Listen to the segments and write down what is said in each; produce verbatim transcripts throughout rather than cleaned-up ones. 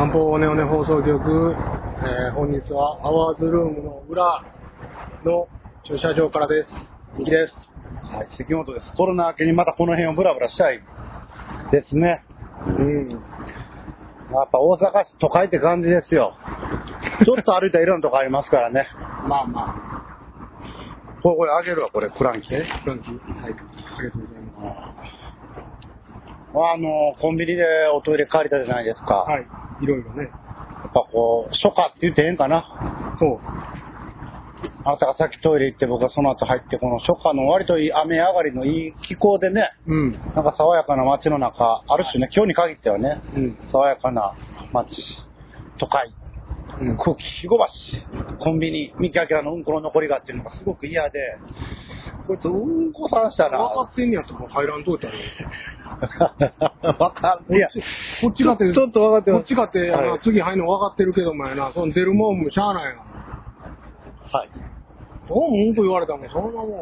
南方ネオネ放送局、えー、本日はアワーズルームの裏の駐車場からです。ミキです。 はい、関本です。コロナ明けにまたこの辺をブラブラしたいですね。 うん。 やっぱ大阪市都会って感じですよ。ちょっと歩いたらいろんなとこありますからね。 まあまあ。 これ、これあげるわ、これ、クランキー。 えクランキーはい。ありがとうございます。 あの、コンビニでおトイレ借りたじゃないですか。 はい。いろいろね。 やっぱこう、初夏って言ってええんかな。 そう。 あなたがさっきトイレ行って僕がその後入って、この初夏の割といい雨上がりのいい気候でね、 うん。 なんか爽やかな街の中、ある種ね、今日に限ってはね、 うん。 爽やかな街、都会、 うん、 空気、肥後橋、コンビニ、三木明のうんこの残りがっていうのがすごく嫌で、こいつうんこさんしたら。 分かってんやったら入らんといたらわかんない。いや、 こっちかって、 ちょっと分かってます。 こっちかって、あの、 はい、 次入るの分かってるけどもやな、その出るもんもしゃあないな。 はい。 どうもうんこ言われたもん、そんなもん。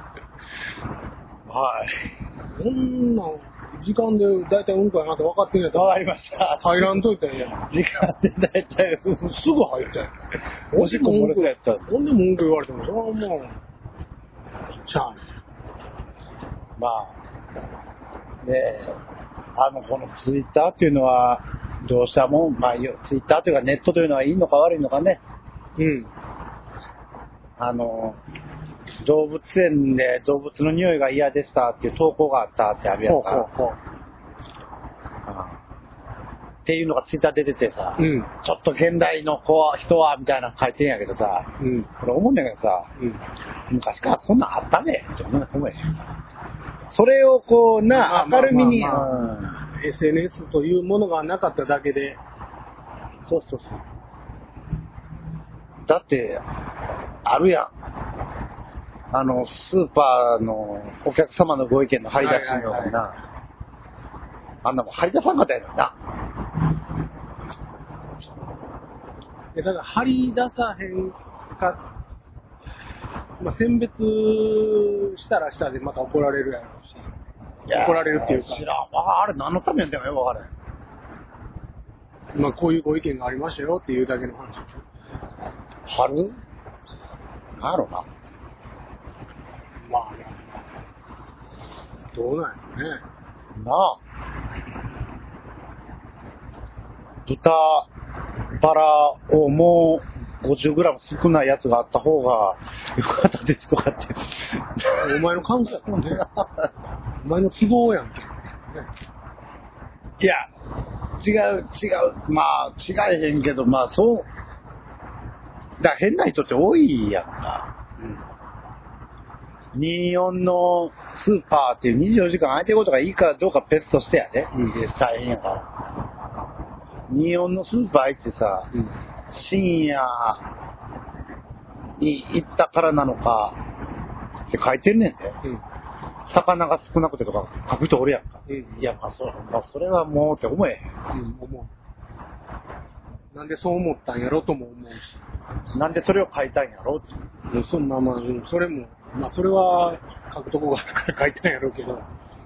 はい。 こんな、時間で大体うんこやなって分かってんやったら。 わかりました。 入らんといたらいいやん。 時間で大体、 すぐ入ったやん。 おしっこ漏れそうやった。 ほんでもうんこ言われても、それはもう、しゃあない。 まあ、で、あの、このツイッターっていうのは、どうしたもん、まあ、ツイッターというかネットというのはいいのか悪いのかね。 うん。 あの、動物園で動物の匂いが嫌でしたっていう投稿があったってあるやんか。ほうほうほう。っていうのがツイッターで出てさ、うん、ちょっと現代の子は人はみたいなの書いてんやけどさ、うん、これ思うんだけどさ、うん、昔からそんなんあったねって思う。それをこうな、明るみに、まあまあまあうん、エスエヌエス というものがなかっただけで、 そうそうそう。だってあるやん。あのスーパーのお客様のご意見の張り出しのような、はいはいはい、あんなもん張り出さんかったやろな。 だから張り出さへんか、まあ、選別したらしたでまた怒られるやろうし、怒られるっていうか、 知らん、あれ何のためにでもよくわからへん。まあこういうご意見がありましたよっていうだけの話でしょ。 貼る？なんやろな。 まあね。どうなんやろね。 なあ。豚バラをもう ごじゅうグラム 少ないやつがあった方がよかったですとかって。 お前の感想やもんね。お前の希望やんけ。 いや、違う、違う。まあ、違えへんけど、まあ、そう。だから変な人って多いやんか。うん、にじゅうよんのスーパーっていうにじゅうよじかん空いてることがいいかどうか別としてやで。うん、大変やから。にじゅうよんのスーパー行ってさ、うん、深夜に行ったからなのかって書いてんねんで、うん、魚が少なくてとか書く人おるやんか、うん、いや、まあそれ、まあ、それはもうって思えへん、 うん、思う。なんでそう思ったんやろとも思うし、 なんでそれを書いたんやろって、 うん、そまあまあそれもまあそれは書くとこがあるから書いたんやろうけど、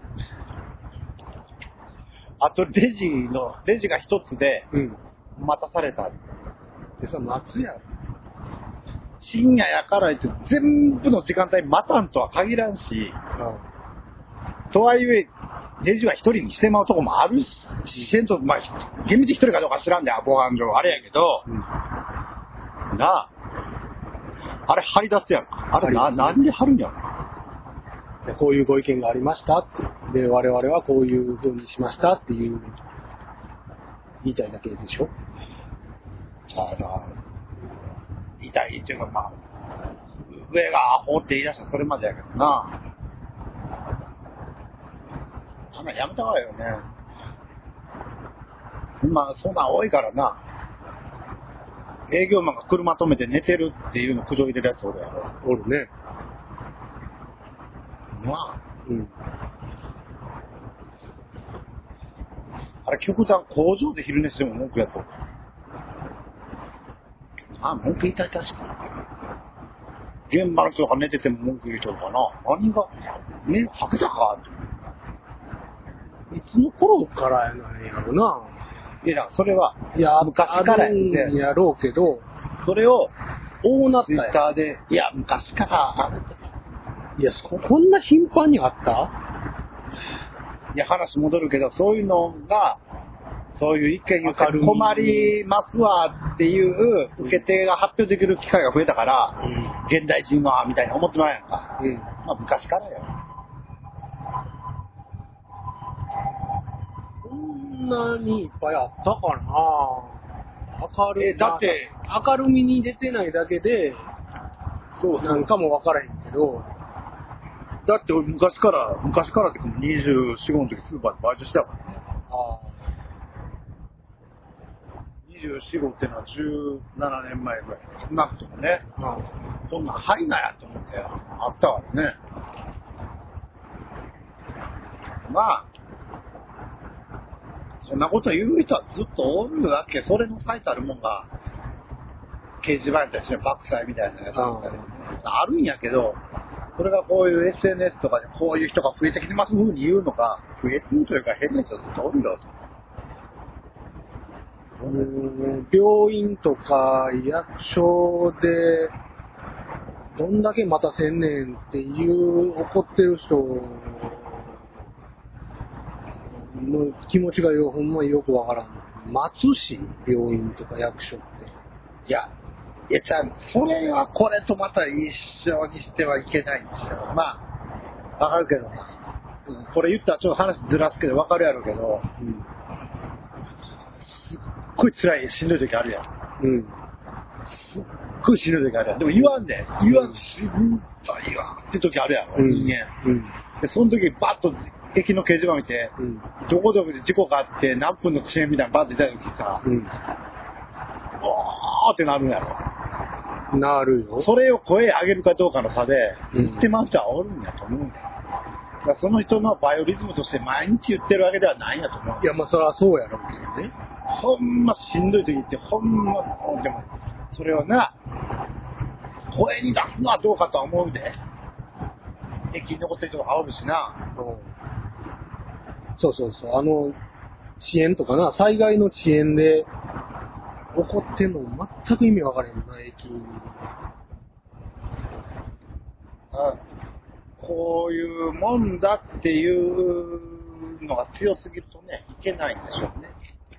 あとレジのレジが一つで待たされた、うん、 でさ待つやろ、 深夜やからって全部の時間帯待たんとは限らんし、うん、とはいえレジは一人にしてまうとこもあるし、せんと、まあ厳密に一人かどうか知らんで、防犯上あれやけど、うん、なあ、あれ張り出すやんか、あれな、なんで張るんやろな。 こういうご意見がありましたってで、我々はこういう風にしましたっていう言いたいだけでしょ。 あの言いたいっていうか、まあ上がアホって言い出したらそれまでやけどな。あんなやめたわよね。今そんなん多いからな。営業マンが車止めて寝てるっていうの苦情入れるやつおるやろ。 おるね。 なあ。 うん。 あれ極端工場で昼寝しても文句やつおる。ああ、文句言いたいたしかな。現場の人が寝てても文句言うとるかな。何がね、吐けたかって。 いつの頃からやないやろな。 いや、それは、 いや、 昔からあるんやろうけど、 それを、 こうなったやツイッターで、いや、昔からあるんだよ。 いや、そこんな頻繁にあった？ いや、話戻るけど、そういうのが、そういう意見言って困りますわっていう受け手が発表できる機会が増えたから、うん、現代人は、みたいな思ってまうやんか。うん、まあ、昔からよ。 こんなにいっぱいあったかな。明るい。 え、だって、 明るみに出てないだけで、そうなんかも分からへんけど、 だって俺昔から、昔からってにじゅうよん、ごの時スーパーでバイトしてたからね。ああ。にじゅうよん、ごってのはじゅうななねんまえぐらい。少なくともね。うん。そんなん入んなやと思ってあったわね。まあ、そんなこと言う人はずっとおるわけ。それの書いてあるもんが、掲示板やったりして、爆災みたいなやつだったり、あるんやけど、それがこういう エスエヌエス とかでこういう人が増えてきてます風に言うのが、増えてるというか変な人ずっとおるよと。うーん、病院とか役所で、どんだけ待たせんねんっていう怒ってる人の気持ちがよほんまによくわからん。待つし、病院とか役所って。 いや、いや、ちゃん、それはこれとまた一緒にしてはいけないんですよ。まあ、わかるけどな。うん、これ言ったらちょっと話ずらすけどわかるやろうけど、うん、すっごい辛い、しんどい時あるやん。うん。すっごいしんどい時あるやん。でも言わんで、言わん、しんどいわって時あるやろ、うん、人間。うん。で、その時バッと駅の掲示板見て、うん、どこどこで事故があって何分の遅延みたいなのバッと出た時さ、うん、おーってなるんやろ。 なるよ。 それを声上げるかどうかの差で、言ってますはおるんやと思うんだよ。だからその人のバイオリズムとして毎日言ってるわけではないんやと思う。 いや、まあそれはそうやろうけどね。 ほんましんどい時って、ほんま、でも、それをな、声に出すのはどうかとは思うで。駅に残ってる人が煽るしな。うん。 そうそうそう。あの、遅延とかな、災害の遅延で、怒ってんの全く意味わからへんな、駅に。 あ、こういうもんだっていうのが強すぎるとね、いけないんでしょうね。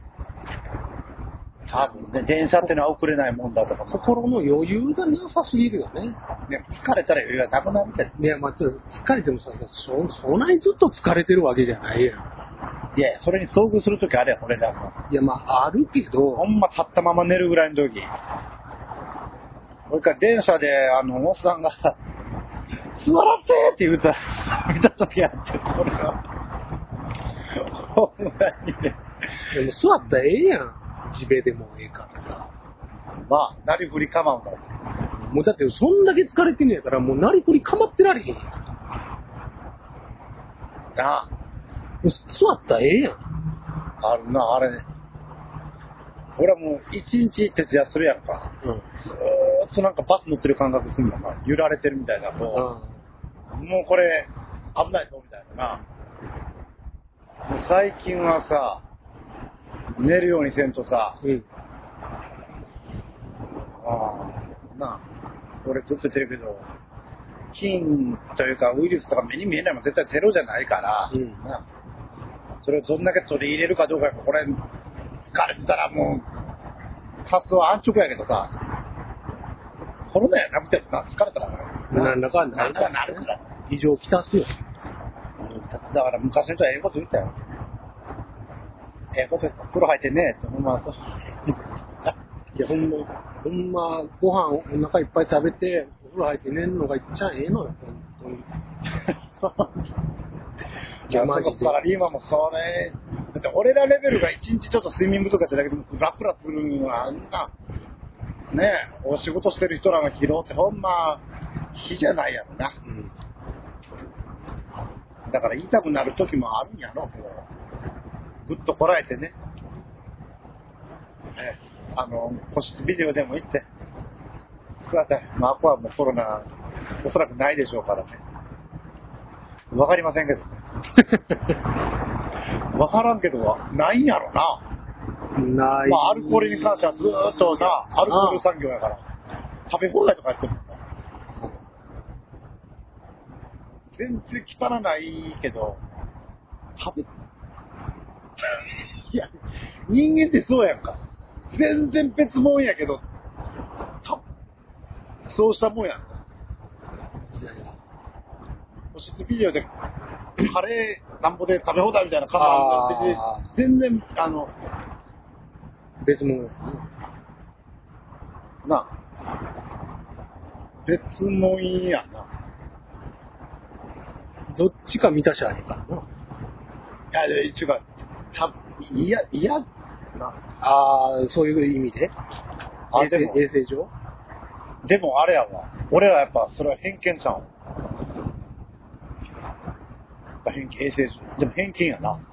多分ね、電車ってのは遅れないもんだとか。 心の余裕がなさすぎるよね。 ね、疲れたら余裕がなくなるみたいな。 いや、まあ、ちょっと疲れてもさ、そ、そんなにずっと疲れてるわけじゃないやん。 いや、それに遭遇するときあれや、俺らも。 いや、まあ、あるけど。 ほんま立ったまま寝るぐらいの時。それから電車で、あの、おっさんが、座らせてって言うた、見たときあって、これは。ほんまにね。 でも座ったらええやん。地べでもええからさ。 まあ、なりふり構うんだって。 もうだって、そんだけ疲れてんねやから、もうなりふり構ってられへんやん。 なあ。 座ったらええやん。 あるな、あれね。俺はもう一日徹夜するやんか。うん。ずーっとなんかバス乗ってる感覚するんだな。揺られてるみたいな。もう、うん、もうこれ危ないぞみたいなな。もう最近はさ、寝るようにせんとさ、うん。ああ、なあ、俺ずっと言ってるけど、菌というかウイルスとか目に見えないもん絶対ゼロじゃないから、うん、なそれをどんだけ取り入れるかどうか、これ、疲れてたらもう、発想は安直やけどさ、コロナやなくてもな、疲れたらな、 なんだかんだなんだかなるから。 異常きたすよ。 だから昔の人はええこと言ったよ。ええこと言った。風呂入ってねって、ほんま。 いや、ほんま、ほんま、ご飯お腹いっぱい食べて、お風呂入って寝るのがいっちゃええのよ、ほんとに。 いや、マジで。サラリーマンもそれ、だって俺らレベルが一日ちょっとスイミングとかやってだけでもラプラするのはあんな、ねえ、お仕事してる人らの疲労ってほんま、火じゃないやろな。うん、だから痛くなる時もあるんやろ、ぐっとこらえてね。ね、あの、個室ビデオでも行って、ください。まあ、ここはもうコロナ、おそらくないでしょうからね。わかりませんけど。わからんけど、ないんやろな。 ない。 まあ、アルコールに関してはずーっとな、アルコール産業やから、食べ放題とかやってるもんな。全然汚ないけど、食べ、いや、人間ってそうやんか。全然別物やけど、たそうしたもんやんか。個室ビデオで、カレーなんぼで食べ放題みたいな看板が出て、全然、あの、 別物やな。な別物やな。 どっちか満たしゃええからな。 いや、一応か、た、いや、いや、な。 ああ、そういう意味であ衛生でも衛生上でもあれやわ。俺らやっぱ、それは偏見ちゃう。偏見、衛生上。でも偏見やな。うん。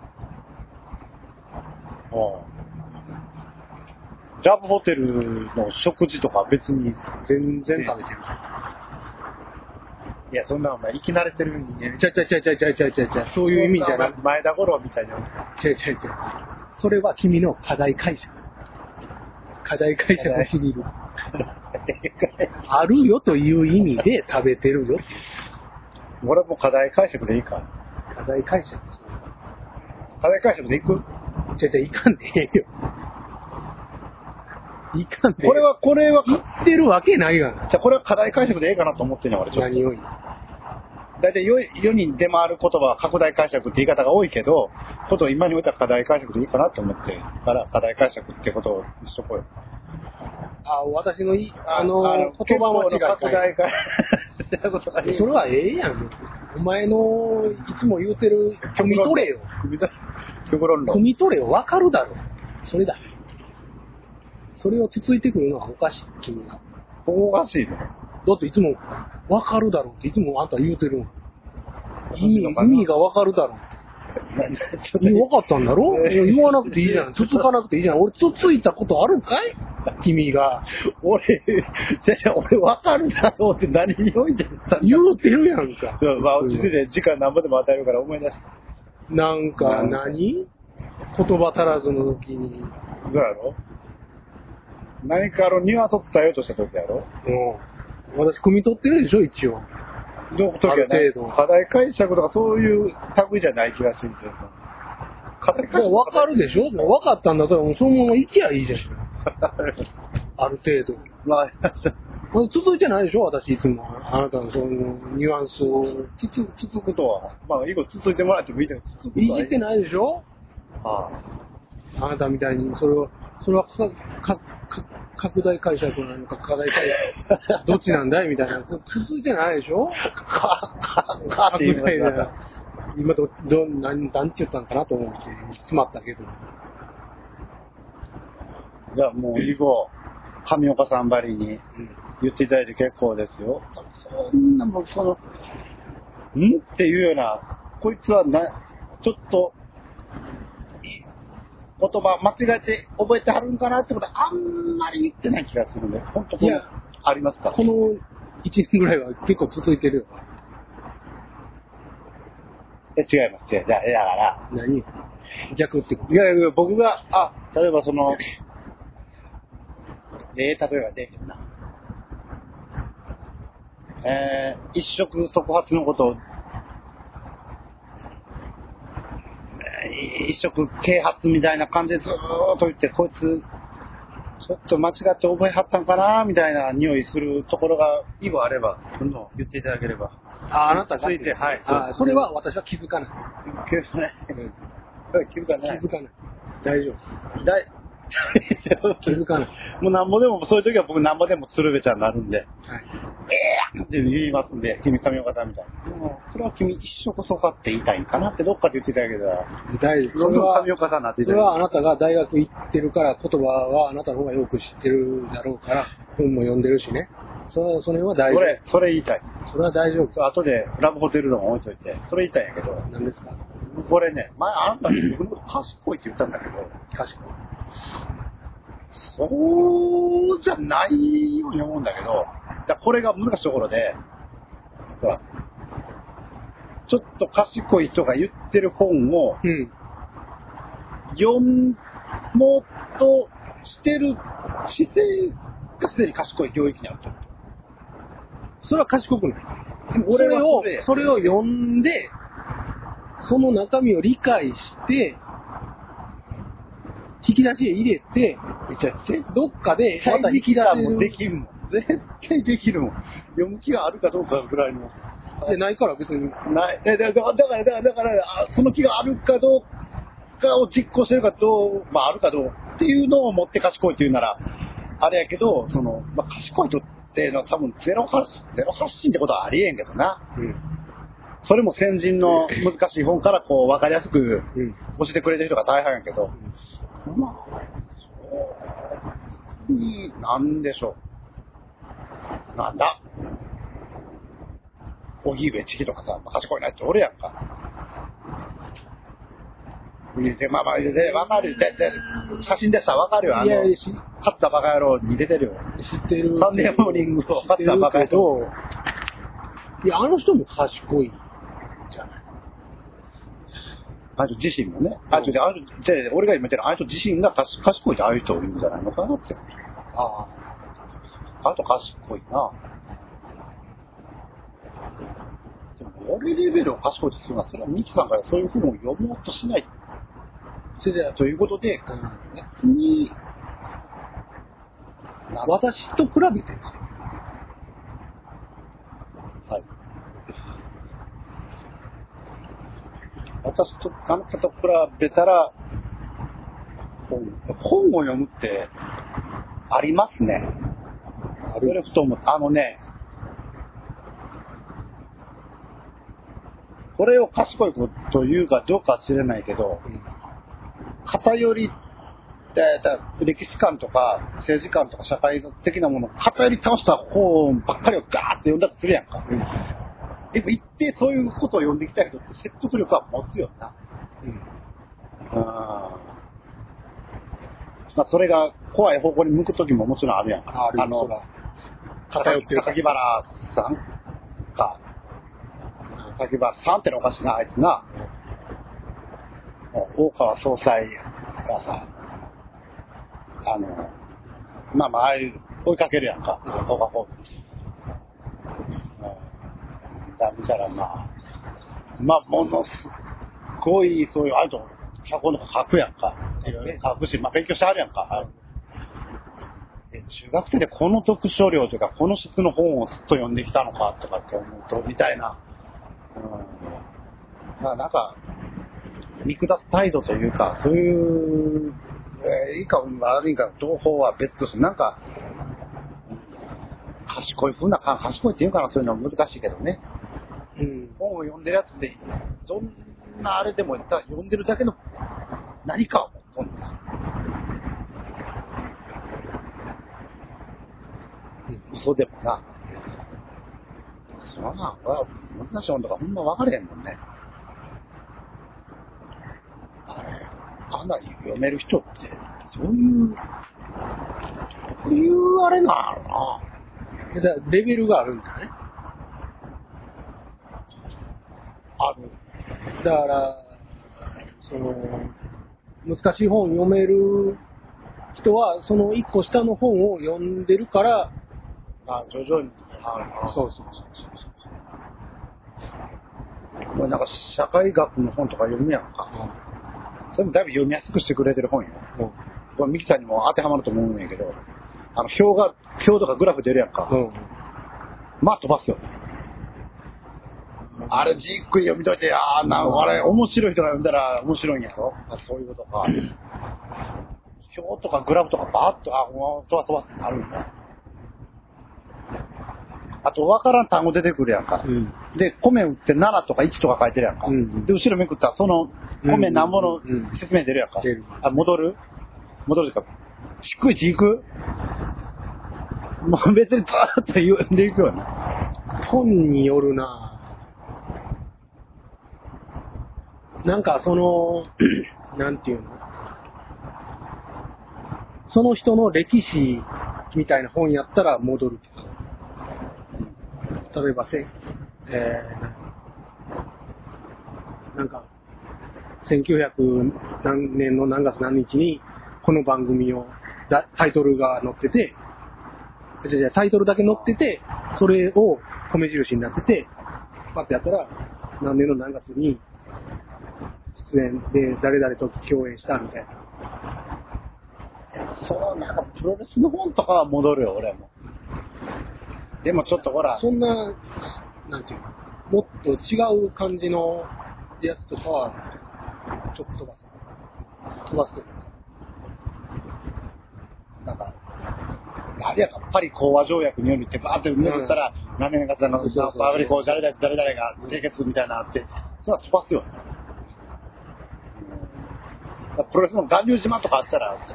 ラブホテルの食事とか別に全然食べてる。 いや、そんなお前、生き慣れてる人間。 ちゃちゃちゃちゃちゃちゃちゃちゃ、そういう意味じゃなくて。 前田五郎みたいな。 ちゃちゃちゃ。それは君の課題解釈。課題解釈すぎる。あるよという意味で食べてるよ。 俺も課題解釈でいいか。 課題解釈する。 課題解釈でいく？ ちゃちゃ、いかんでええよ。いかんでええよ。 これは、これは、 言ってるわけないがな。 じゃあこれは課題解釈でええかなと思ってんねん、俺ちょっと。 何を言うだいたい世に出回る言葉は拡大解釈って言い方が多いけど、ことを今においては課題解釈でいいかなと思ってから課題解釈ってことをしとこうよ。 あ、私のい、あの、あの言葉間違いかい。 拡大解釈。 それはええやん。お前のいつも言うてる、汲み取れよ。 汲み取れ。極論論。 汲み取れよ。わかるだろ。それだ。それをつついてくるのはおかしい、君が。 おかしいね。 だっていつも、わかるだろうっていつもあんた言うてるもん。意味、意味がわかるだろうって。分かったんだろ、えー、言わなくていいじゃん。つつかなくていいじゃん。俺つついたことあるかい君が。 俺、じゃじゃ俺分かるだろうって何において言うてるやんか。 そう、まあ落ち着いて時間何ぼでも与えるから思い出した。 なんか何、言葉足らずの時に。 そうやろ何かのニュアンスを伝えようとした時やろうん。私、汲み取ってるでしょ、一応。 の時はね、課題解釈とかそういう類じゃない気がするんですよ。課題解釈分かるでしょ分かったんだったらもうそのまま行きゃいいじゃん。ある程度。 まあ、 続いてないでしょ私いつも。あなたのそのニュアンスを。 つつ、つつくとは。まあ、以後つついてもらってもいいけど、つつくとは。 いじってないでしょああ。あなたみたいに、それは、それはか、か、か、拡大解釈なのか、課題解釈。どっちなんだいみたいな。続いてないでしょか、か、かって言いな。今ど、ど、何、何て言ったんかなと思って、詰まったけど。 じゃあもう以後、上岡さんばりに言っていただいて結構ですよ。そんなもうその、んっていうような、こいつはな、ちょっと、言葉間違えて覚えてはるんかなってことはあんまり言ってない気がするんで、本当にありますか？ このいちねんぐらいは結構続いてるよ。 え、違います、違う。だから、 何逆ってこと？ いやいや、僕が、あ、例えばその、えー、例えばできるな。えー、一触即発のことを、一触啓発みたいな感じでずーっと言って、こいつ、ちょっと間違って覚えはったんかなみたいな匂いするところが、以後あれば、どんどん言っていただければ。 あ、あなたが。 ついて、はい。 あ、それは私は気づかない。 気づかない。気づかない。 気づかない。大丈夫。 大気づかない。 もうなんぼでも、そういう時は僕なんぼでも鶴瓶ちゃんになるんで、はい、えーって言いますんで、君上岡さんみたいな。でも、それは君一触そかって言いたいんかなってどっかで言っていただけたら、 大丈夫。 どんどん上岡さんになっていただけたら。 それはあなたが大学行ってるから、言葉はあなたの方がよく知ってるだろうから、本も読んでるしね。それそれは大丈夫。 それ、それ言いたい。 それは大丈夫。 後でラブホテル論置いといて、それ言いたいんやけど。 何ですか？ これね、前あなたに僕のこと賢いって言ったんだけど、 賢い。 そうじゃないように思うんだけど、だこれが難しいところで、ほら、ちょっと賢い人が言ってる本を、うん、読もうしてる姿勢がすでに賢い領域にあると。 それは賢くない。 でも俺はそそれれを、それを読んで、その中身を理解して、引き出しへ入れて、どっかでまた引き出せる。 もできるもん。絶対できるもん。読む気があるかどうかぐらいの。 で、ないから別に。 ない。だから、だから、だから、だからその気があるかどうかを実行してるかどう、まああるかどうっていうのを持って賢いっていうなら、あれやけど、その、まあ賢い人っていうのは多分ゼロ発信、ゼロ発信ってことはありえんけどな。うん。それも先人の難しい本からこう分かりやすく教えてくれてる人が大半やけど、うん、まあ、そうに、なんでしょう。なんだ。荻上チキとかさ、賢いなっておるやんか。で、まあまあ、で、わかる。で、で、写真でさ、わかるよ。あの、勝ったバカ野郎に出てるよ。 知ってる。 サンデーモーニングを勝ったバカ野郎。 いや、あの人も賢いじゃない。 あの人自身もね。あの人、あの人、俺が今言ってるあの人自身が賢いってああいう人を言うんじゃないのかなって。ああ。あの人賢いな。でも、俺レベルを賢いとするのは、それはミキさんからそういう本を読もうとしない。それで、ということで、別に、 私と比べてるんですよ。 はい。私と、あなたと比べたら、本、本を読むって、ありますね。ある。それふと思った。あのね、これを賢いこと言うかどうかは知れないけど、うん、偏り、歴史観とか政治観とか社会的なものを偏り倒した本ばっかりをガーッと読んだとするやんか。うん、でも一定そういうことを読んできた人って説得力は持つよな。うん。あまあそれが怖い方向に向くときももちろんあるやんか。あ, あの、偏ってる榊原さんか。榊原さんってのおかしいな、あいつな。大川総裁がさ、あの、まあまあ、ああいう追いかけるやんか、動画方面。だ見たらまあ、まあ、ものすごい、そういう、ああいうと、脚本とか書くやんか。いろいろ書くし、まあ勉強してあるやんか。中学生でこの読書量というか、この質の本をずっと読んできたのかとかって思うと、みたいな。うん、まあなんか、見下す態度というか、そういう、えー、いいか悪いか、同胞は別として、なんか、賢い風な感、賢いっていうかな、そういうのは難しいけどね。うん、本を読んでるやつで、どんなあれでも読んでるだけの何かを持っとんだ。嘘でもな。そんな、難しい本とかほんま分かれへんもんね。あれ、かなり読める人って、どういう、どういうあれなのな。 だレベルがあるんだね。 ある。 だから、その、難しい本を読める人は、その一個下の本を読んでるから、 あ、徐々に。あそうそうそうそう。なんか社会学の本とか読むやんか。うん、それもだいぶ読みやすくしてくれてる本よ。うん、ミキさんにも当てはまると思うんやけど、あの表が、表とかグラフ出るやんか。うん、まあ飛ばすよ。うん、あれじっくり読みといて、ああ、な、あれ面白い人が読んだら面白いんやろ。あ、そういうことか。表とかグラフとかバーッと、あ、もう飛ば飛ばすってなるんだ。あと、わからん単語出てくるやんか。うん、で、米打ってななとかいちとか書いてるやんか。うんうん、で、後ろめくったら、その米何もの説明出るやんか。うんうん、あ、戻る戻るか。低い字いくもう別にずーっと読んでいくよな。 本によるななんか、その、なんていうのその人の歴史みたいな本やったら戻るけど。例えばせ、えー、なんか、せんきゅうひゃく何年の何月何日にこの番組をだタイトルが載ってて、じゃじゃタイトルだけ載ってて、それを米印になってて、パッてやったら、何年の何月に出演で誰々と共演したみたいな。 いや、そう、なんかプロレスの本とかは戻るよ、俺も。でもちょっとほら。 そんな、なんていうの、もっと違う感じのやつとかは、ちょっと飛ばす。飛ばすというか。 なんか、あれやっぱり講和条約によりってバーってめくったら、うん、何年かのバーベリコ誰々誰々が締結みたいなのあって、それは飛ばすよね。うん、プロレスの巌流島とかあったら、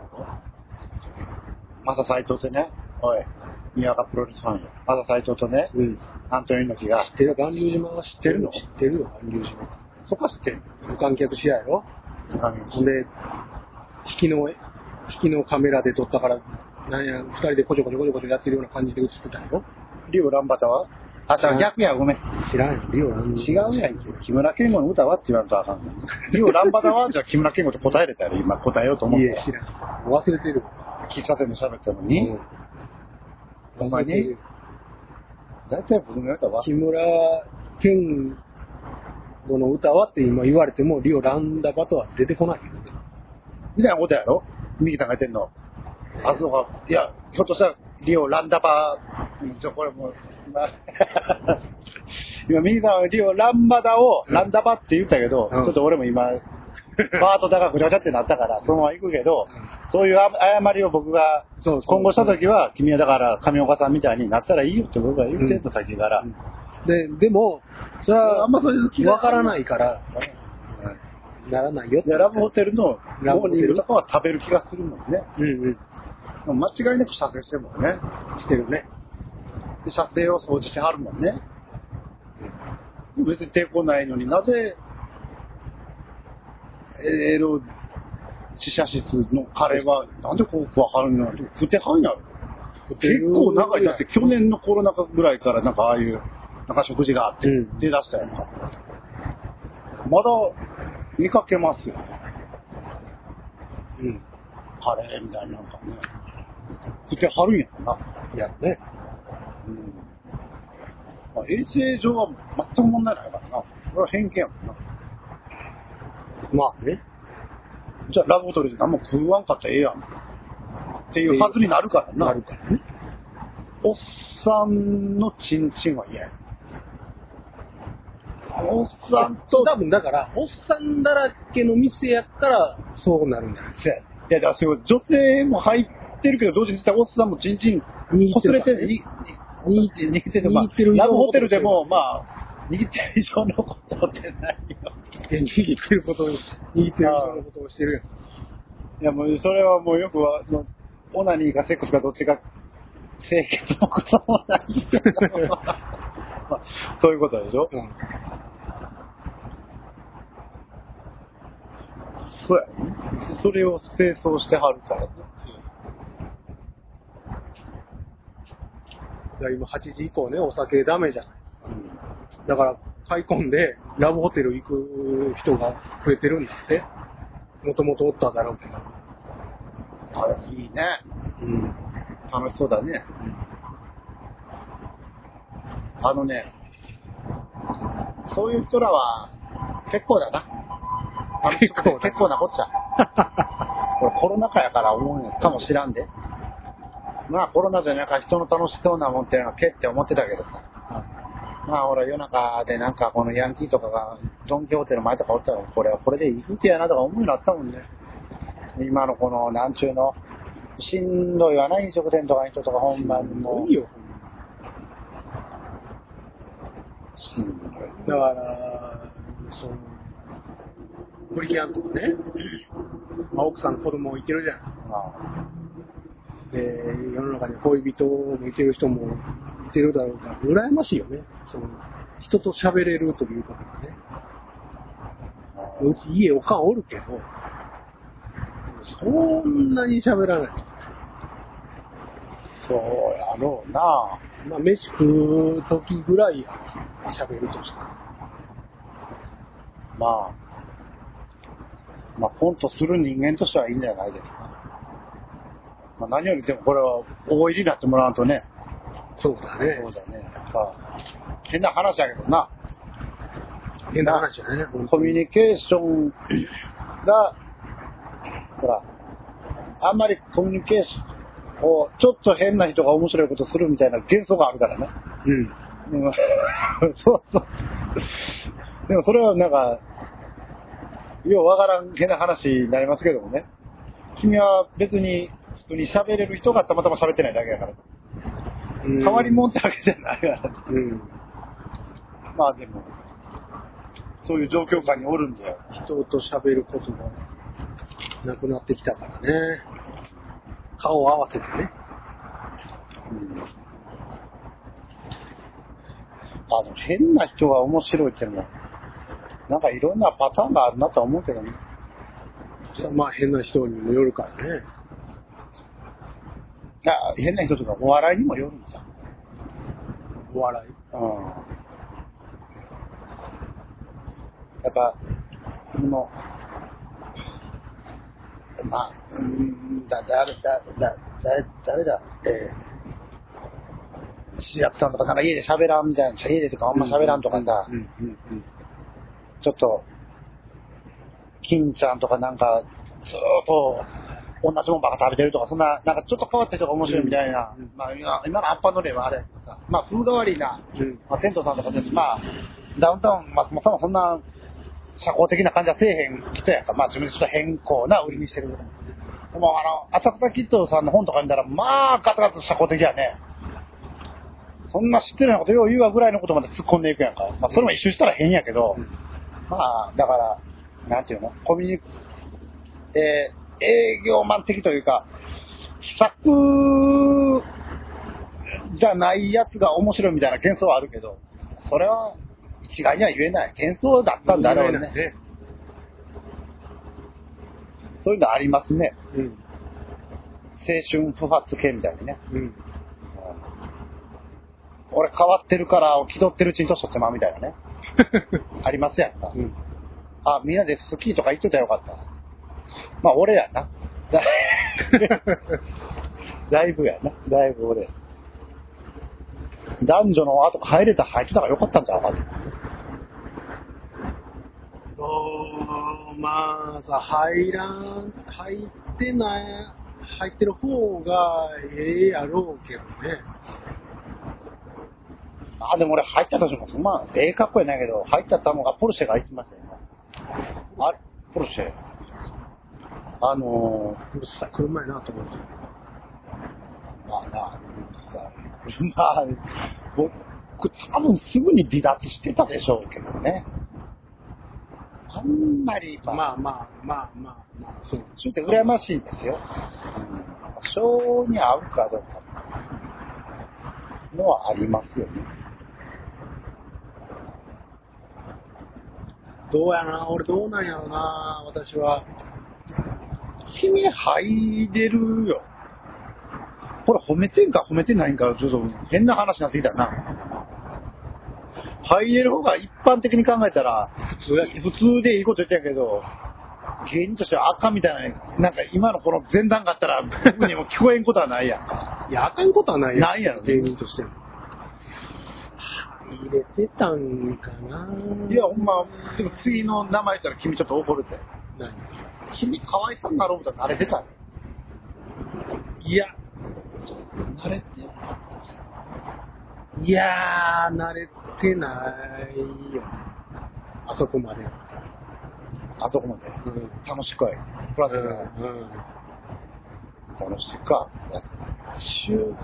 マサ斎藤ってね、おい、にわかプロレスファンよ。マサ斎藤とね、うん、アントニオ猪木が。 知ってる巌流島は知ってるの？知ってるよ、巌流島。 そこは知ってる。 無観客試合やろ？ほんで、引きの、引きのカメラで撮ったから、なんや、二人でこちょこちょこちょこちょやってるような感じで映ってたよ。 リオ・ランバタはあ、じゃあ逆や、ごめん。 知らんよ、リオ・ランバタ。 違うやんけ。木村健吾の歌はって言わんとあかんの。リオ・ランバタはじゃあ木村健吾と答えれたら今答えようと思って。 いや、知らん。忘れてる。 喫茶店で喋ったのに。うん、ほんまに大体僕の歌は木村健吾の歌はって今言われても、リオ・ランダバタは出てこないよ。 みたいなことやろ右さんが言ってんの。あ、そうか。いや、ひょっとしたら、リオ、ランダバー、ちょ、これもう、まあ、今、右さんはリオ、ランバダを、ランダバって言ったけど、うん、ちょっと俺も今、バーとダがぐちゃぐちゃってなったから、そのまま行くけど、うん、そういう誤りを僕が、今後したときは、君はだから、上岡さんみたいになったらいいよって僕が言ってんの、先から。うん、 で、でも、それは、あんまそういう気がわからないから、ならないよって。 ラブホテルのモーニングとかは食べる気がするもんね。うんうん。間違いなく射精してるもんね。 してるね。 で、射精を掃除してはるもんね。別に抵抗ないのになぜ、エロ試写室の彼はなんでこう食わはるの食ってはんやろ。結構長い。だって去年のコロナ禍ぐらいからなんかああいう、なんか食事があって出だしたやんか。まだ、見かけますよ。うん。カレーみたいななんかね。食ってはるんやろな。 いやね。 うん。まあ、衛生上は全く問題ないからな。これは偏見やもんな。 まあね。 じゃあラブホテルで何も食わんかったらええやん。っていうはずになるからな。 なるからね。 おっさんのチンチンは嫌や。おっさんと、 多分だから、おっさんだらけの店やからそうなるんじゃないですか。いや、だからそういう女性も入ってるけど、同時におっさんもチンチンこすれてる、握ってる、握ってる、まあ、ラブホテルでも、まあ、握ってる以上のことってないよ。 いや、握ってることを、握ってる以上のことをしてるやん。 いや、もう、それはもうよくは、オナニーかセックスかどっちか、清潔のこともないけど、まあ、そういうことでしょ、うん、そうや、ね、それを清掃してはるからね。 いや今はちじ以降ね、お酒ダメじゃないですか。うん、だから、買い込んで、ラブホテル行く人が増えてるんだって。もともとおっただろうけど。 あ、いいね。うん。楽しそうだね。うん、あのね、そういう人らは結構だな。 結構結構なこっちゃ。これコロナ禍やから思うのかもしらんで。まあコロナじゃなく人の楽しそうなもんっていうのはけって思ってたけどさ。うん、まあほら夜中でなんかこのヤンキーとかがドンキホーテル前とかおったらこれはこれでいい風景やなとか思うようになったもんね。今のこのなんちゅうのしんどいわな、飲食店とかの人とかほんまにもう。いいよ。 しんどい。だから、その、ブリキャンとかね、まあ、奥さん子供いてるじゃん。ああで、世の中に恋人もいてる人もいてるだろうから、羨ましいよね。その、人と喋れるということがね。うち家おかんおるけど、そんなに喋らない。 そうやろうな。 まあ、飯食う時ぐらい喋るとしたら。 まあ、まあ、コントする人間としてはいいんじゃないですか。 まあ、何よりでもこれは大入りになってもらうとね。 そうだね。 そうだね。やっぱ変な話だけどな。 変な話だね。 コミュニケーションが、ほら、あんまりコミュニケーションを、ちょっと変な人が面白いことするみたいな幻想があるからね。 うん。 でもそうそう。でもそれはなんか、ようわからん変な話になりますけどもね。君は別に普通に喋れる人がたまたま喋ってないだけだから。うん、変わり者ってわけじゃないから。うん。まあでも、そういう状況下におるんだよ。 人と喋ることもなくなってきたからね。顔を合わせてね。うん。 あの、変な人が面白いっていうのは、なんかいろんなパターンがあるなとは思うけどね。 まあ変な人にもよるからね。 いや、変な人とかお笑いにもよるんじゃん。 お笑い。 うん。やっぱ、もう、まあ、うん、だ、だ、だ、だ、だ、誰だ、えー、主役さんとかなんか家で喋らんみたいな、家でとかあんま喋らんとかさ、ちょっと、金ちゃんとかなんか、ずーっと、同じもんばっか食べてるとか、そんな、なんかちょっと変わった人が面白いみたいな、うんうん、まあ今、今のアッパーの例はあれさ、まあ風変わりな、うん、まあテントさんとかです、まあ、ダウンタウン、松本さんもそんな、社交的な感じはせえへん人やんか、まあ自分でちょっと変更な売りにしてる。でもあの、浅草キッドさんの本とか見たら、まあガツガツ社交的やね。そんな知ってるようなことよう言うわぐらいのことまで突っ込んでいくやんか。まあそれも一周したら変やけど、うん、まあだから、なんていうのコミュニ、えー、営業マン的というか、秘策じゃないやつが面白いみたいな幻想はあるけど、それは一概には言えない。幻想だったんだろうね。ねそういうのありますね。うん、青春不発系みたいにね。うん、俺変わってるから気取ってるうちに年取ってまうみたいなね。ありますやんか。うん、あ、みんなでスキーとか行ってたらよかった。まあ俺やな。だいぶやな。だいぶ俺。男女の後入れた入ってたからよかったんちゃうかって。 そう、まあさ、入らん、入ってない、入ってる方がええやろうけどね。 あ、でも俺入ったとしても、まあ、ええかっこいいないけど、入ったたのがポルシェが行きましたよね。あれ、ポルシェ。あのー、うるさい、車やなと思って。 まあな、うるさい。まあ、僕、多分すぐに離脱してたでしょうけどね。あんまり、 まあ、まあまあまあまあ、まあ、そう。 ちょっと羨ましいんですよ。性に合うかどうかのはありますよね。 どうやな、俺どうなんやろな、私は。 君入れるよ。これ褒めてんか褒めてないんか、ちょっと変な話になってきたな。入れる方が一般的に考えたら、普通や、普通でいいこと言ってんやけど、芸人としてはあかんみたいな、なんか今のこの前段があったら、僕にも聞こえんことはないやんか。 いや、あかんことはないやん。 ないやろ、 芸人としても。入れてたんかな。 いや、ほんま、でも次の名前言ったら君ちょっと怒るって。何？君、河合さんになろうみたいな、あれ出た？ いや、 慣れていやー、慣れてないよ。あそこまで。 あそこまで。うん、楽しくはい。プラス、うんうん、楽しくか。 週、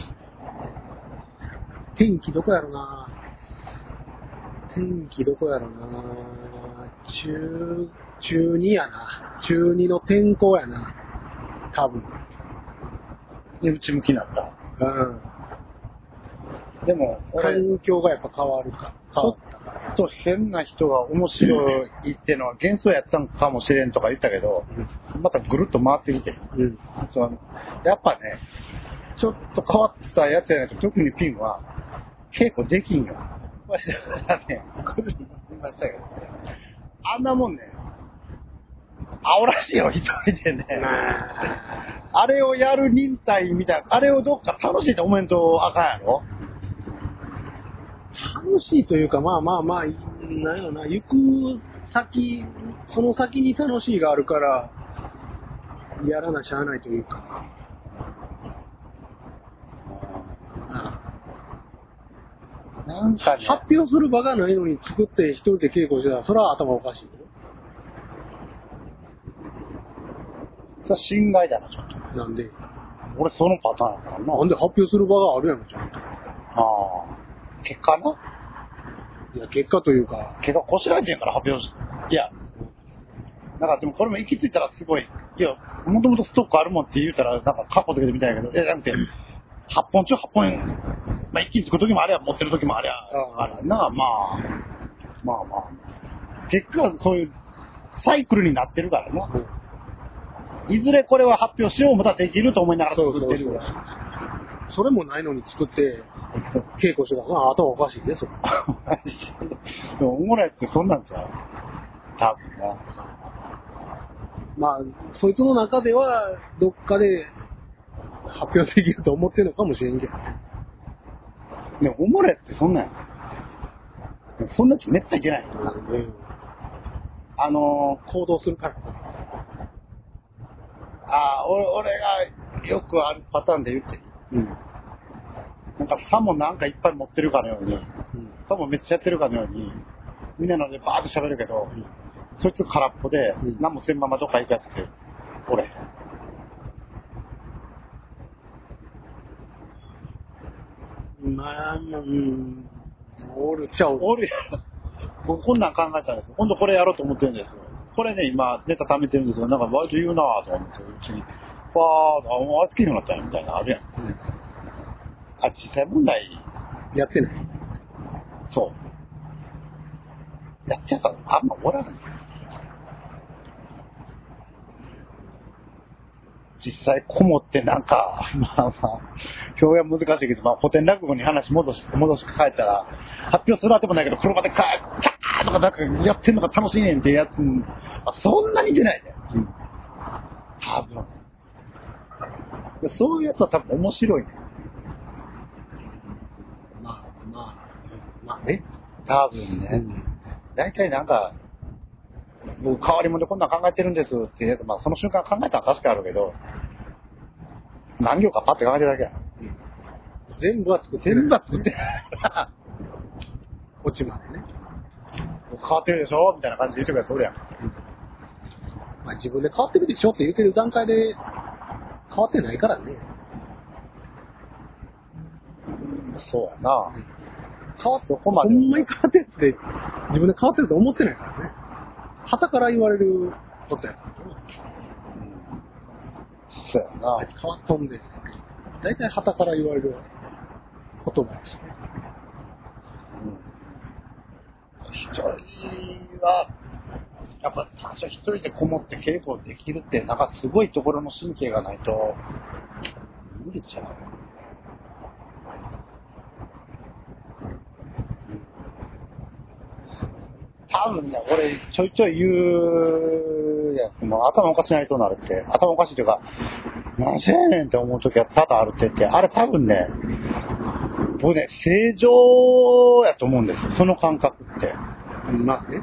天気どこやろな。天気どこやろな。中、中にやな。中にの天候やな。多分。 で、内向きになった。 うん。 でも、 環境がやっぱ変わるか。変わったから。 ちょっと変な人が面白いっていうのは幻想やったんかもしれんとか言ったけど、うん、またぐるっと回ってきて、うん、やっぱね、ちょっと変わったやつやないと、特にピンは稽古できんよ。わしだからね、来るに言いましたけど、あんなもんね、青らしいよ、一人でね。ああれをやる忍耐みたいな、あれをどっか楽しいと思えんとあかんやろ。 楽しいというか、まあまあまあ、なんやろな、行く先、その先に楽しいがあるから、やらなしゃあないというか。 なんかね、 発表する場がないのに作って一人で稽古してたら、それは頭おかしいよ。 それは侵害だな、ちょっと。 なんで俺そのパターンやからな。 なんで発表する場があるやん、ちゃんと。 ああ。結果ないや、結果というか。 結果こしらえてんから発表し、いや。なんかでもこれも行き着いたらすごい、いや、もともとストックあるもんって言うたら、なんかカッコつけてみたいやけど、え、じゃなくて、はっぽん中はっぽん、まあ一気につく時もありゃ、持ってる時もありゃ、あらな、まあ、まあまあ。結果そういうサイクルになってるからな。うん、いずれこれは発表しようもたらできると思いながら作ってるから。 それもないのに作って稽古してたらな、頭おかしいね、それ。 でもおもろいやつってそんなんちゃう多分な。 まあ、そいつの中では、どっかで発表できると思ってるのかもしれんけど。 でもおもろいやつってそんなんやね。そんなやつめったにいけない。うん、あのー、 行動するから。 ああ、俺、俺がよくあるパターンで言っていい？うん。なんかさもなんかいっぱい持ってるかのように、うん、さもめっちゃやってるかのように、みんなのでバーッと喋るけど、うん、そいつ空っぽで、うん、何もせんままどっか行くやつって、俺。 まあ、うん、おるちゃう。 おるやろ。僕こんなん考えたんですよ。今度これやろうと思ってるんですよ。これね、今、ネタ貯めてるんですよ。なんか割と言うなぁと思ってるうちに、わー、あ、もうあいつ聞いてもらったんやみたいなのあるやん。うん、あ、実際問題。 やってない。 そう。やってやったらあんまおらない。実際こもってなんか、まあまあ、表現難しいけど、まあ古典落語に話戻し、戻し帰ったら、発表するあてもないけど、車でカーッとかなんかやってんのが楽しいねんってやつ、そんなに出ないで。うん。多分。そういうやつは多分面白いね。 まあまあ、まあね。 多分ね。大体、うん、なんか、僕変わり者でこんなん考えてるんですっていうやつ、まあその瞬間考えたら確かあるけど、何行かパッて考えてるだけや。うん、 全部は作ってない。 全部は作ってない。 落ちまでね。 変わってるでしょみたいな感じで言ってくれたらそれやん。うん、 まあ自分で変わってるでしょって言ってる段階で変わってないからね。 そうやな。うん、 変わっそこまで。ほんまに変わってるやつで自分で変わってると思ってないからね。旗から言われることやから、うん。 そうやな。 あいつ変わっとんで。だいたい旗から言われる言葉やしね。 うん。一人は、やっぱ最初一人でこもって稽古できるって、なんかすごいところの神経がないと、無理ちゃう。多分ね、俺ちょいちょい言うやつも頭おかしになりそうになるって、頭おかしいというか、何せやねんって思うときは多々あるって言って、あれ多分ね、僕ね、正常やと思うんですよ、その感覚って。 まあね。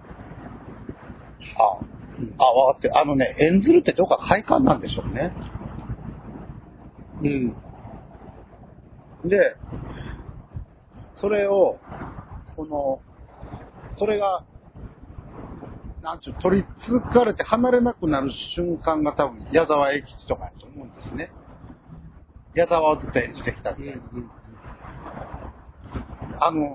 あ、うん、あ、わかってる。あのね、演ずるってどうか快感なんでしょうね。うん。で、それを、その、それが、なんちゅう、取りつかれて離れなくなる瞬間が多分、矢沢永吉とかやと思うんですね。矢沢をずっと演じてきたみたいな。うんうん、あの、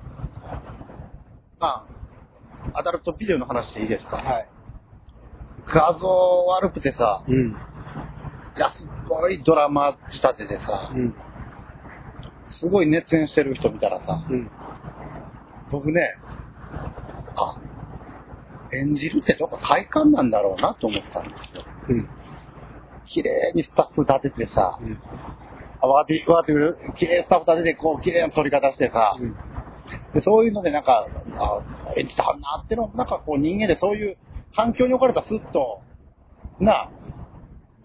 まあ、アダルトビデオの話でいいですか？はい。画像悪くてさ、うん、いや、すごいドラマ仕立てでさ、うん、すごい熱演してる人見たらさ、うん、僕ね、あ、演じるってどこか快感なんだろうなと思ったんですよ。うん。綺麗にスタッフ立ててさ、うん、あ、わーって、わーって、綺麗スタッフ立てて、こう、綺麗な撮り方してさ、うん、で、そういうのでなんか、あ、演じたはんなっての、なんかこう人間でそういう環境に置かれたらスッと、な、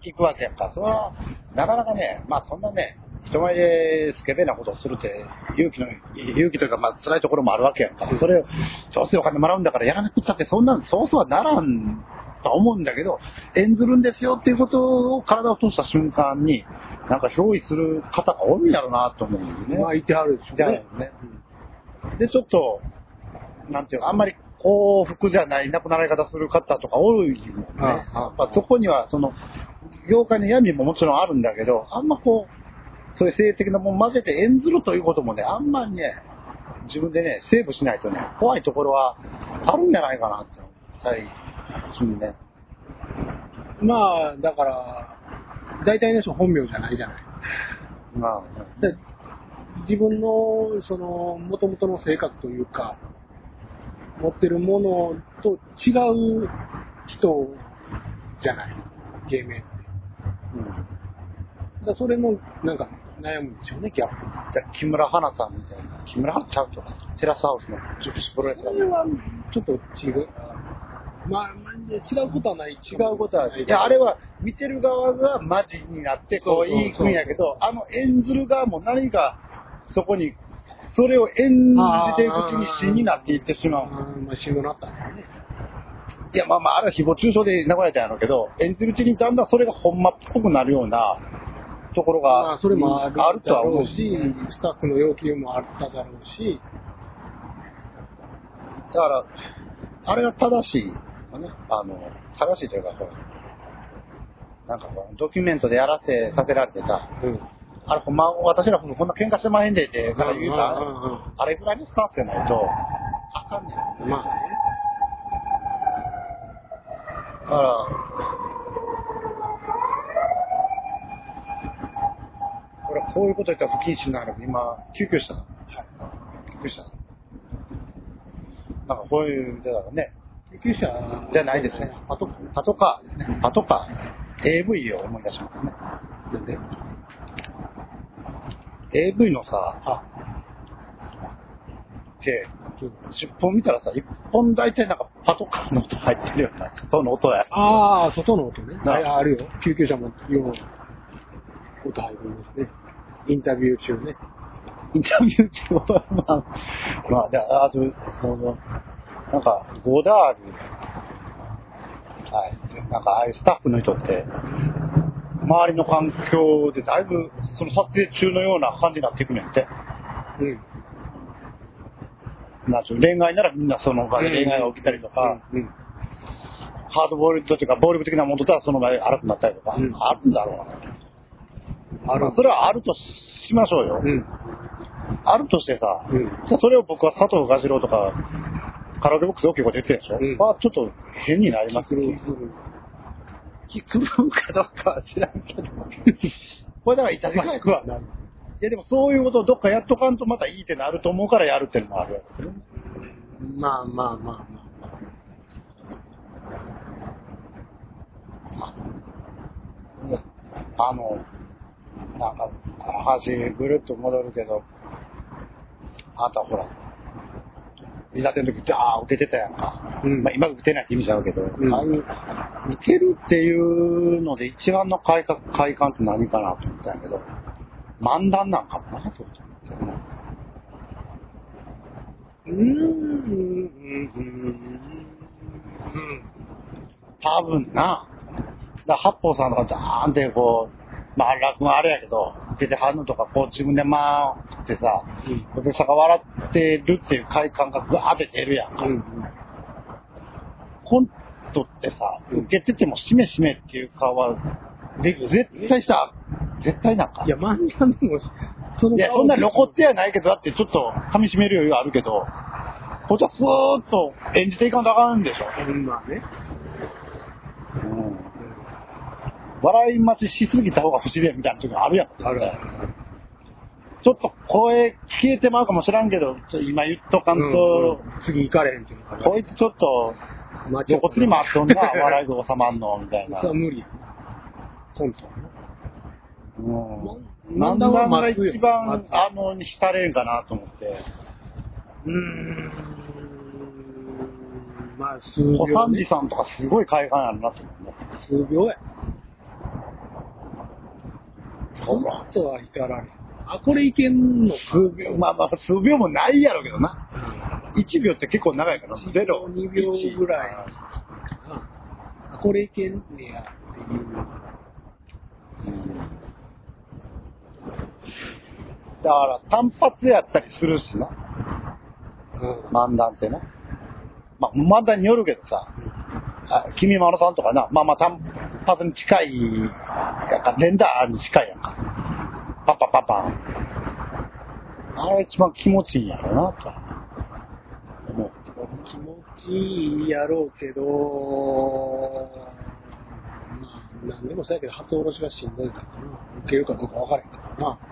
聞くわけやんか。それは、なかなかね、まあそんなね、人前でスケベなことをするって勇気の、勇気というかまあ辛いところもあるわけやんか。それを、どうせお金もらうんだからやらなくったってそんな、そうそうはならんと思うんだけど、演ずるんですよっていうことを体を通した瞬間に、なんか憑依する方が多いんやろうなと思うんですね。 まあ、いてあるでしょうね。 ね。で、ちょっと、なんていうか、あんまり幸福じゃない亡くなられ方する方とか多いもんね。 ああやっぱそこには、その、業界の闇ももちろんあるんだけど、あんまこう、そういう性的なもん混ぜて演ずるということもね、あんまりね、自分でね、セーブしないとね、怖いところはあるんじゃないかなって、最近ね。 まあ、だから、大体の人本名じゃないじゃない。 まあ、 で自分の、その、元々の性格というか、持ってるものと違う人じゃない、芸名って。うん。だからそれも、なんか、悩むんでしょうね、ギャップ。 じゃあ、木村花さんみたいな。木村花ちゃうとか、テラスハウスの女子プロレスラー。 それは、ちょっと違う。まあ、違うことはない。 違うことはない。いや、あれは、見てる側がマジになって、こう、言いくんやけど、あの演ずる側も何か、そこに、それを演じていくうちに死になっていってしまう。 まあ、死になったんだよね。 いや、まあまあ、あれは誹謗中傷で流れたんやろうけど、演じるうちにだんだんそれがほんまっぽくなるようなところが、 まあ、それもあるあるとは思うし、スタッフの要求もあっただろうし。 だから、あれが正しい。あの、正しいというか、こう、なんかこう、ドキュメントでやらせさせられてさ、うん、あれ、ほんま、私らこんな喧嘩してまへんでって、から言うた、うんうんうん、あれぐらいのスタンスじゃないと、あかんねん。まあね。だから、これこういうこと言ったら不謹慎なのに、今、救急車。はい。救急車。なんかこういう、だからね。 救急車じゃないですね。パト、パトカーですね。パトカー。エーブイ を思い出しますね。なんで エーブイ のさ、で、じゅっぽん見たらさ、いっぽん大体なんかパトカーの音入ってるような、外の音や。 ああ、外の音ね。あるよ。救急車もよう音入るんですね。インタビュー中ね。 インタビュー中は、まあ、まあ、であと、その、なんか、ゴダール、はい、なんか、ああいうスタッフの人って、周りの環境でだいぶ、その撮影中のような感じになっていくねんて。うん。なんちゅう、恋愛ならみんなその場で恋愛が起きたりとか、うんうんうん、ハードボールドというか、暴力的なものとはその場で荒くなったりとか、うん、あるんだろうな。ある。それはあるとしましょうよ。うん、あるとしてさ、うん、じゃあそれを僕は佐藤蛾次郎とか、カラオケボックス大きいこと言ってるでしょ、うん、まあちょっと変になりますね。聞く分かどうかは知らんけど。これだからいたじかいはなる。いやでもそういうことをどっかやっとかんとまたいいってなると思うからやるっていうのもあるわけですね。 まあまあまあまあ。あの、なんか、話ぐるっと戻るけど、あんたほら、いざての時、じゃあ受けてたやんか。うん、まあ今受けてないって意味ちゃうけど、うん、ああいう受けるっていうので一番の快感、快感って何かなと思ったんやけど、漫談なんかもなと思って。うーん、うん、うん、多分な。だ八方さんとかダーンってこう、まあ落語あれやけど、出てはんのとかこう自分でまあ振ってさ、お客さんが笑ってるっていう快感がガーって出るやんか。うんうん、コントってさ、受けててもしめしめっていう顔は、絶対さ、絶対なんか。 いや、漫談でも、 そのいや、そんな露骨やないけど、だってちょっと噛み締める余裕あるけど、こっちはスーッと演じていかんとあかんでしょ。 うん、まあね。 うん。笑い待ちしすぎた方が不自然みたいな時があるやん。あるある。ちょっと声消えてまうかもしらんけど、ちょ今言っとかんと、 うんうん、次行かれへんっていうのかな。 こいつちょっと、露骨に回っとんな、笑いが収まんの、みたいな。 それは無理や。コント。 うん。漫談が一番、あの、に浸れんかなと思って。 うーん。まあ、数秒、ね。 小三治さんとかすごい快感あるなと思うね。 数秒や。 その後は光られん。あ、これいけんのか。 数秒、まあまあ数秒もないやろうけどな。いちびょうって結構長いからな。ゼロ、 にびょうぐらいかな。あ、これいけんねやっていう。 うん、だから単発やったりするしな。うん、漫談ってな。まあ漫談によるけどさ。あ、君まろさんとかな、まあまあ単発に近い、やんか、連打に近いやんか。パッパッパッパン。あれ一番気持ちいいんやろうな、と思う。 気持ちいいやろうけど、まあ、なんでもそうやけど、初おろしがしんどいからな。受けるかどうか分からへんからな。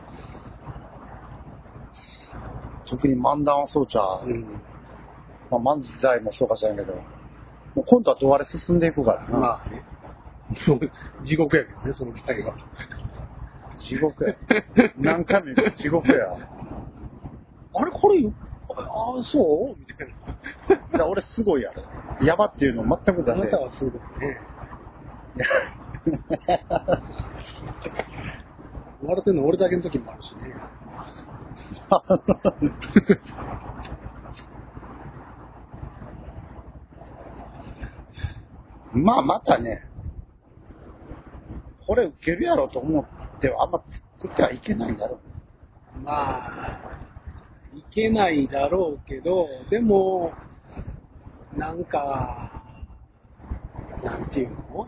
特に漫談はそうちゃう。うん、まあ漫才もそうかしらんけど、もう今度はどうあれ進んでいくからな。 まあね。地獄やけどね、その場合は。 地獄や。何回も言う地獄や。 あれこれ、ああ、そうみたいな。 だ俺すごいやる。山っていうの全く出せ。 あなたはすごいね。笑ってんの俺だけの時もあるしね。 まあまたね、これ受けるやろと思ってはあんま作ってはいけないんだろう。 まあ、いけないだろうけど、でも、なんか、なんていうの？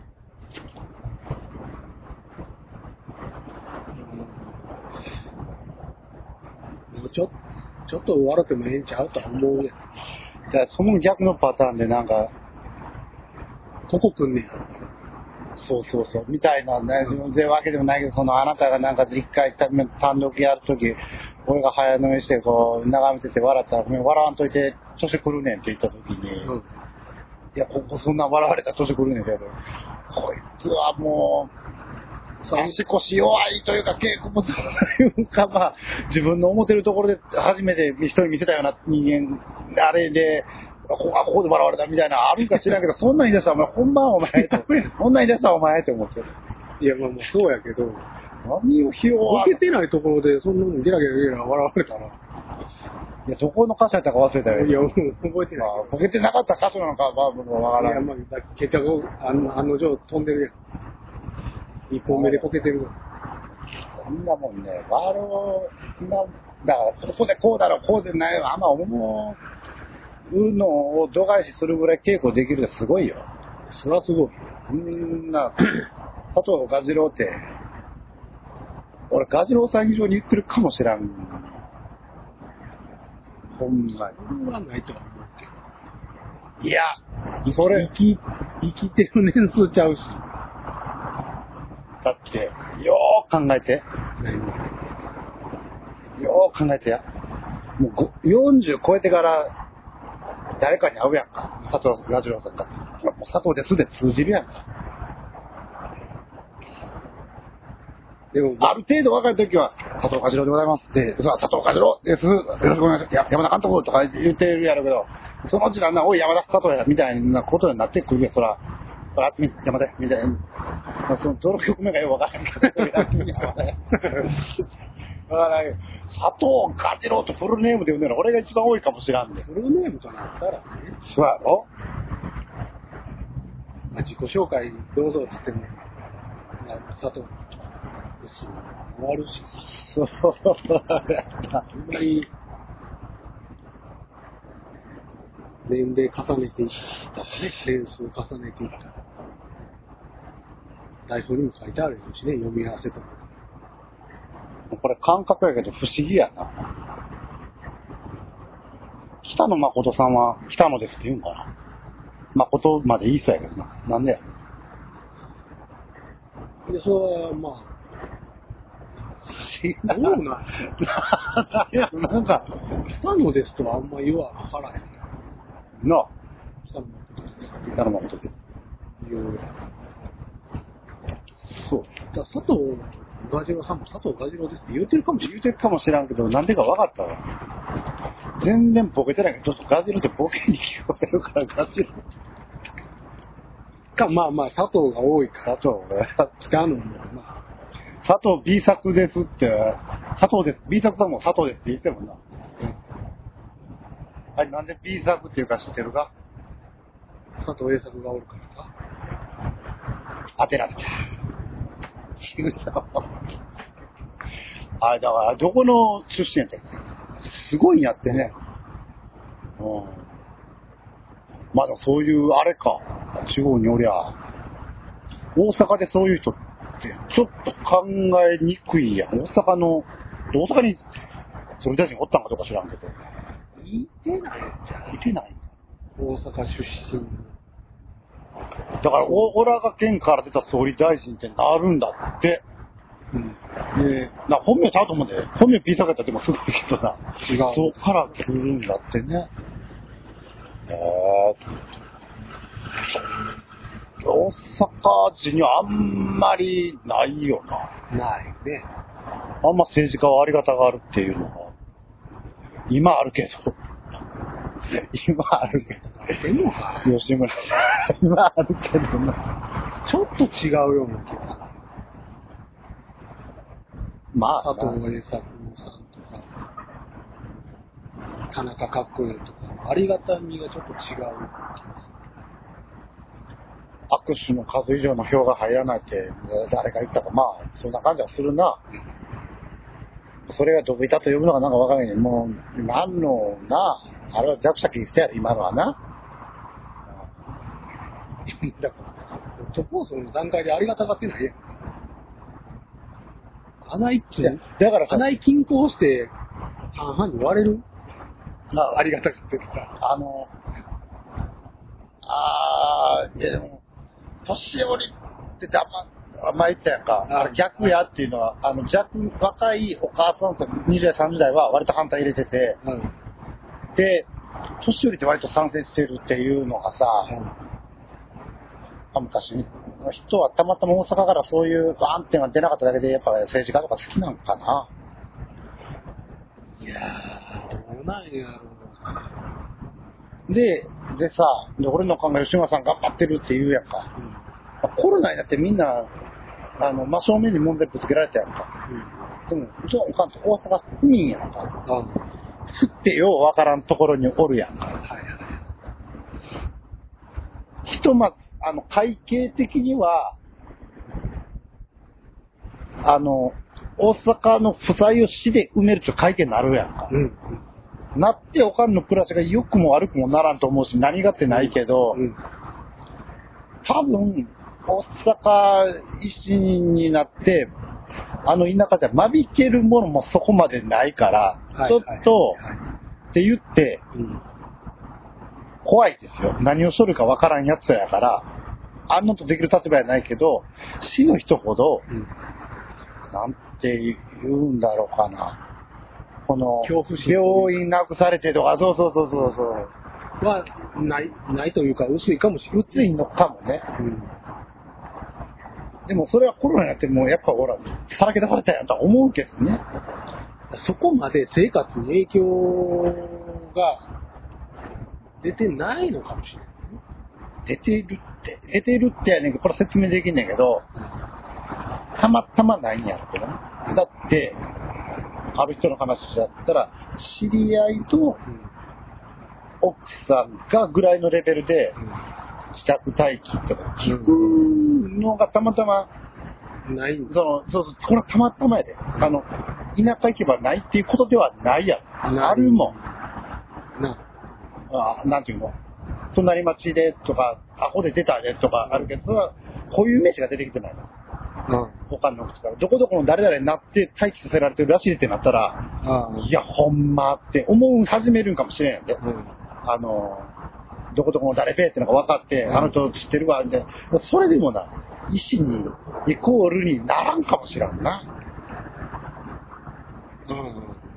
うん、ちょ、ちょっと笑ってもええんちゃうとは思うやん。 じゃあその逆のパターンでなんか、 ここ来んねや。 そうそうそう。みたいなね、全然わけでもないけど、そのあなたがなんか一回単独やるとき、俺が早飲みしてこう、眺めてて笑ったら、笑わんといて、調子来るねんって言ったときに、うん、いや、ここそんな笑われたら調子来るねんって言うと、こいつはもう、足腰弱いというか、稽古もというか、まあ、自分の思ってるところで初めて人に見せたような人間、あれで、ここ、ここで笑われたみたいなあるんか知らんけど、そんなん言い出したらお前、ほんまお前と、そんなん言い出したらお前って思ってる。 いや、まあまあそうやけど、 何をひよボケてないところで、そんなのゲラゲラゲラ笑われたら。 いや、どこの歌詞やったか忘れたよ。 いや、覚えてない。 まあ、ボケてなかった歌詞なのか、まあ、僕はわからない。 いや、まあ、結局、案の定飛んでるやん。一本目でこけてるわ。 そんなもんね、笑う、だから、ここでこうだろう、こうでないわ、あんま思うのを度外視するぐらい稽古できるってすごいよ。 それはすごい。 みんな、佐藤蛾次郎って、俺、蛾次郎さん以上に言ってるかもしらん。ほんまに。それはないとは思うけど。 いや、それ。 生き、生きてる年数ちゃうし。 だって、よー考えて。よー考えてや。もうよんじゅう超えてから、誰かに会うやんか。佐藤蛾次郎さんが。もう佐藤ですで通じるやんか。でも、ある程度若い時は、佐藤蛾次郎でございますって、佐藤蛾次郎です。よろしくお願いします。山田監督とか言ってるやろうけど、そのうちなんな、おい山田佐藤や、みたいなことになってくるけど、そら、そら、厚み、山田みたいな。まあ、その、どの曲目がよくわからんけど、厚み、山田や。だから、佐藤蛾次郎とフルネームで呼んでるの俺が一番多いかもしらんね。 フルネームとなったらね。 そうやろ？ まあ、自己紹介どうぞって言っても、佐藤ですよ。終わるし。 そうあんまり、年齢重ねていったらね、年数重ねていったら。台本にも書いてあるしね、読み合わせとか。 これ感覚やけど不思議やな。北野誠さんは北野ですって言うんかな。誠まで言いそうやけどな。なんでや。 で、それはまあ、 不思議な。 どうなんいや、なんか、 北野ですとはあんま言わはらへん。 なあ。 北野誠です。 北野誠で。 言う。 そう。 だ佐藤蛾次郎さんも佐藤蛾次郎ですって言うてるかもしれん。 言うてるかもしらんけど、なんでか分かったわ。全然ボケてないけど、ちょっと蛾次郎ってボケに聞こえるから、蛾次郎。 か、まあまあ、佐藤が多いから。 佐藤が。 北野も、まあ。 佐藤 B 作ですって、佐藤です、B 作さんも佐藤ですって言ってるもんな。うん、あれなんで B 作っていうか知ってるか？ 佐藤 A 作がおるからか。 当てられた。あ、だからどこの出身やったっけ？すごいんやってね。うん。まあでもそういうあれか。地方におりゃ、大阪でそういう人ってちょっと考えにくいやん。大阪の、大阪にそれたちにおったんかとか知らんけど。 いてないじゃん。 いてない。 大阪出身。 だから、お、オラが県から出た総理大臣ってなるんだって。うん。で、な、本名ちゃうと思うんだよ。本名 P 作やったらでもすごいけどな。 違う。 そっから来るんだってね。えー、大阪人にはあんまりないよな。 ないね。 あんま政治家はありがたがるっていうのは、今あるけど。今あるけど。 でもか。 吉村さん。今あるけどな。 ちょっと違うような気がする。 まあ、 佐藤栄作さんとか、田中角栄とか、ありがたみがちょっと違う気がする。 握手の数以上の票が入らないって誰が言ったか、まあ、そんな感じはするな。うん、それがどぶ板と呼ぶのかなんかわからないけど、もう、なんのな、あれは弱者キリストやろ、今のはな。 だから、都構想の段階でありがたがってないやん。穴一金、だから穴一均衡して半々に割れる、まあ、ありがたがってたら。 あの、あー、いやでも、年寄りって黙っ、まあ言ったやんか。あれ逆やっていうのは、あの、逆、若いお母さんとにじゅう代、さんじゅう代は割と反対入れてて、うん、で、年寄りって割と賛成してるっていうのがさ、うん、昔の人はたまたま大阪からそういうバーンっていうのが出なかっただけで、やっぱ政治家とか好きなのかな。 いやー、どうなんやろう。で、でさ、で俺の考え、吉村さん頑張ってるって言うやんか。うん、コロナになってみんな、あの、真正面に問題ぶつけられたやんか。うん、でも、うちのおかんと大阪府民やんか。うん、降ってようわからんところにおるやんか。はいはい、ひとまず、あの、会計的には、あの、大阪の負債を市で埋めると会計になるやんか。うん、なっておかんの暮らしが良くも悪くもならんと思うし、何がってないけど、うん、多分、大阪維新になって、あの田舎じゃ間引けるものもそこまでないから、はい、ちょっと、はいはい、って言って、うん、怖いですよ。何をしとるかわからんやつやから、あんのとできる立場やないけど、市の人ほど、うん、なんて言うんだろうかな。この、病院なくされてとか、そうそうそうそうそう。 は、ない、ないというか、薄いかもしれない。 薄いのかもね。うん、でもそれはコロナになってもうやっぱほら、さらけ出されたやんとは思うけどね。 そこまで生活に影響が出てないのかもしれない。 出てるって、出てるってやねんけど、これ説明できんねんけど、たまたまないんやろけどね。だって、ある人の話だったら、知り合いと奥さんがぐらいのレベルで、自宅待機とか聞くのがたまたま、 ない。 その、そうそう、これはたまたまやで。あの、田舎行けばないっていうことではないやん。あるもん。 な。 あ、なんていうの？隣町でとか、アホで出たでとかあるけど、こういう名詞が出てきてないの。うん。他の口から、どこどこの誰々になって待機させられてるらしいってなったら、うん、いや、ほんまって思う始めるんかもしれんやんで。うん、あの、どこどこの誰べってのが分かって、うん、あの人知ってるわ、みたいな。それでもな、医師に、イコールにならんかもしらんな。 うん、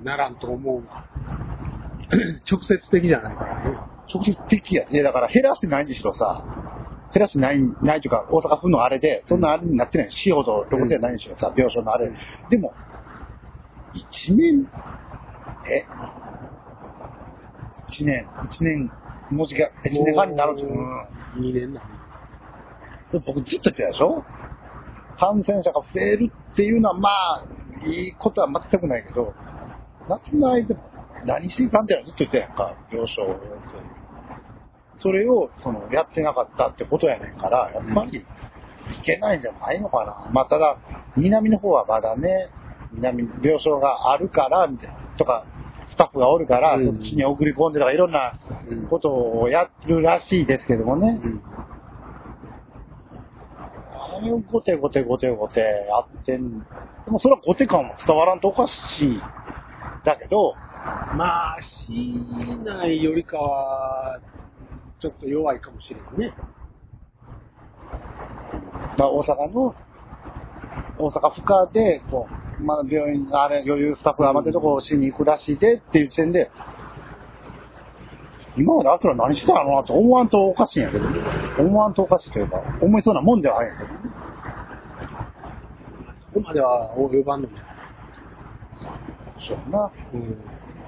ならんと思うわ。直接的じゃないからね。 直接的やね。だから減らしてないにしろさ、減らしてない、ないというか、大阪府のあれで、そんなあれになってない。市ほどろくでないにしろさ、病床のあれ。うん、でも、いちねん、えいちねん、いちねん、文字が、いちねんはんになると、 にねんだね。 僕ずっと言ってたでしょ？感染者が増えるっっていうのはまあいいことは全くないけど、夏の間何していかんってのはずっと言ってたやんか、病床を。それをそのやってなかったってことやねんから、やっぱりいけないんじゃないのかな。まあただ南の方はまだね、南病床があるからみたいなとかスタッフがおるから、うん、そっちに送り込んでとかいろんなことをやるらしいですけどもね。うん、あれをゴテゴテゴテゴテやってん。でもそれはゴテ感も伝わらんとおかしいだけど、 まあしないよりかはちょっと弱いかもしれんね。 まあ大阪の大阪府下でこう、まあ、病院あれ余裕スタッフが余ってるとこをしに行くらしいでっていう時点で、今まであとは何してたのなと思わんとおかしいんやけど、思わんとおかしいというか思いそうなもんではないんやけど、 そこまでは及ばんのじゃない。 そうやな。うん。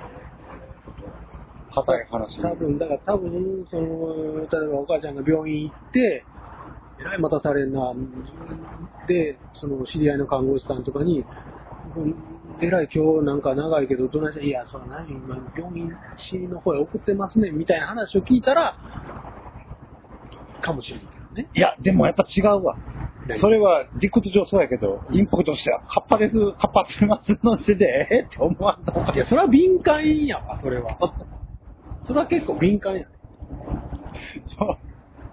硬い話。 多分だから多分その例えばお母ちゃんが病院行って。えらい待たされんな。で、その知り合いの看護師さんとかに、えらい今日なんか長いけど、どないして、いや、その何、今病院の方へ送ってますね、みたいな話を聞いたら、かもしれんけどね。 いや、でもやっぱ違うわ。それは理屈上そうやけど、インパクトとしては、カッパです、カッパすみますのしてで、えー、って思わんと。 いや、それは敏感やわ、それは。それは結構敏感やね。 そう。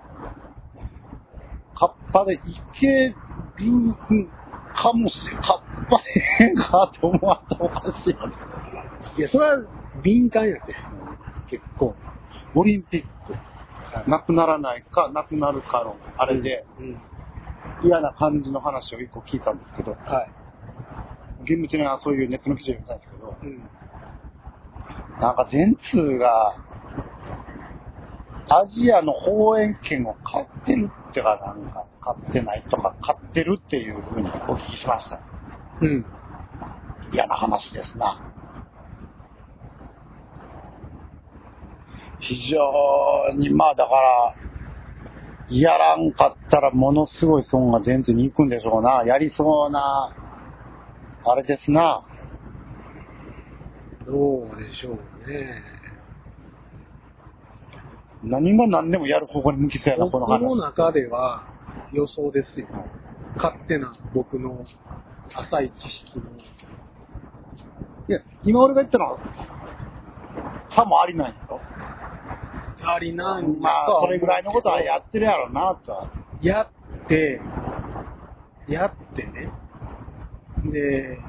カッパでいけるかもしれん。カッパでええんかって思わんとおかしいよね。 いや、それは敏感やって。結構。 オリンピック、なくならないか、なくなるかの、あれで、うんうん、嫌な感じの話を一個聞いたんですけど、はい、厳密にはそういうネットの記事を見たんですけど、うん、なんか全通が、アジアの放映権を買ってるってかなんか買ってないとか買ってるっていうふうにお聞きしました。うん。嫌な話ですな。非常にまあだからやらんかったらものすごい損が電通に行くんでしょうな。やりそうなあれですな。 どうでしょうね。 何が何でもやる方向に向きそうやな、この話。 僕の中では予想ですよ。勝手な僕の浅い知識の。 いや、今俺が言ったのは、差もありないんですよ。 ありなんだ。 まあ、それぐらいのことはやってるやろうな、とは。 やって、やってね。で、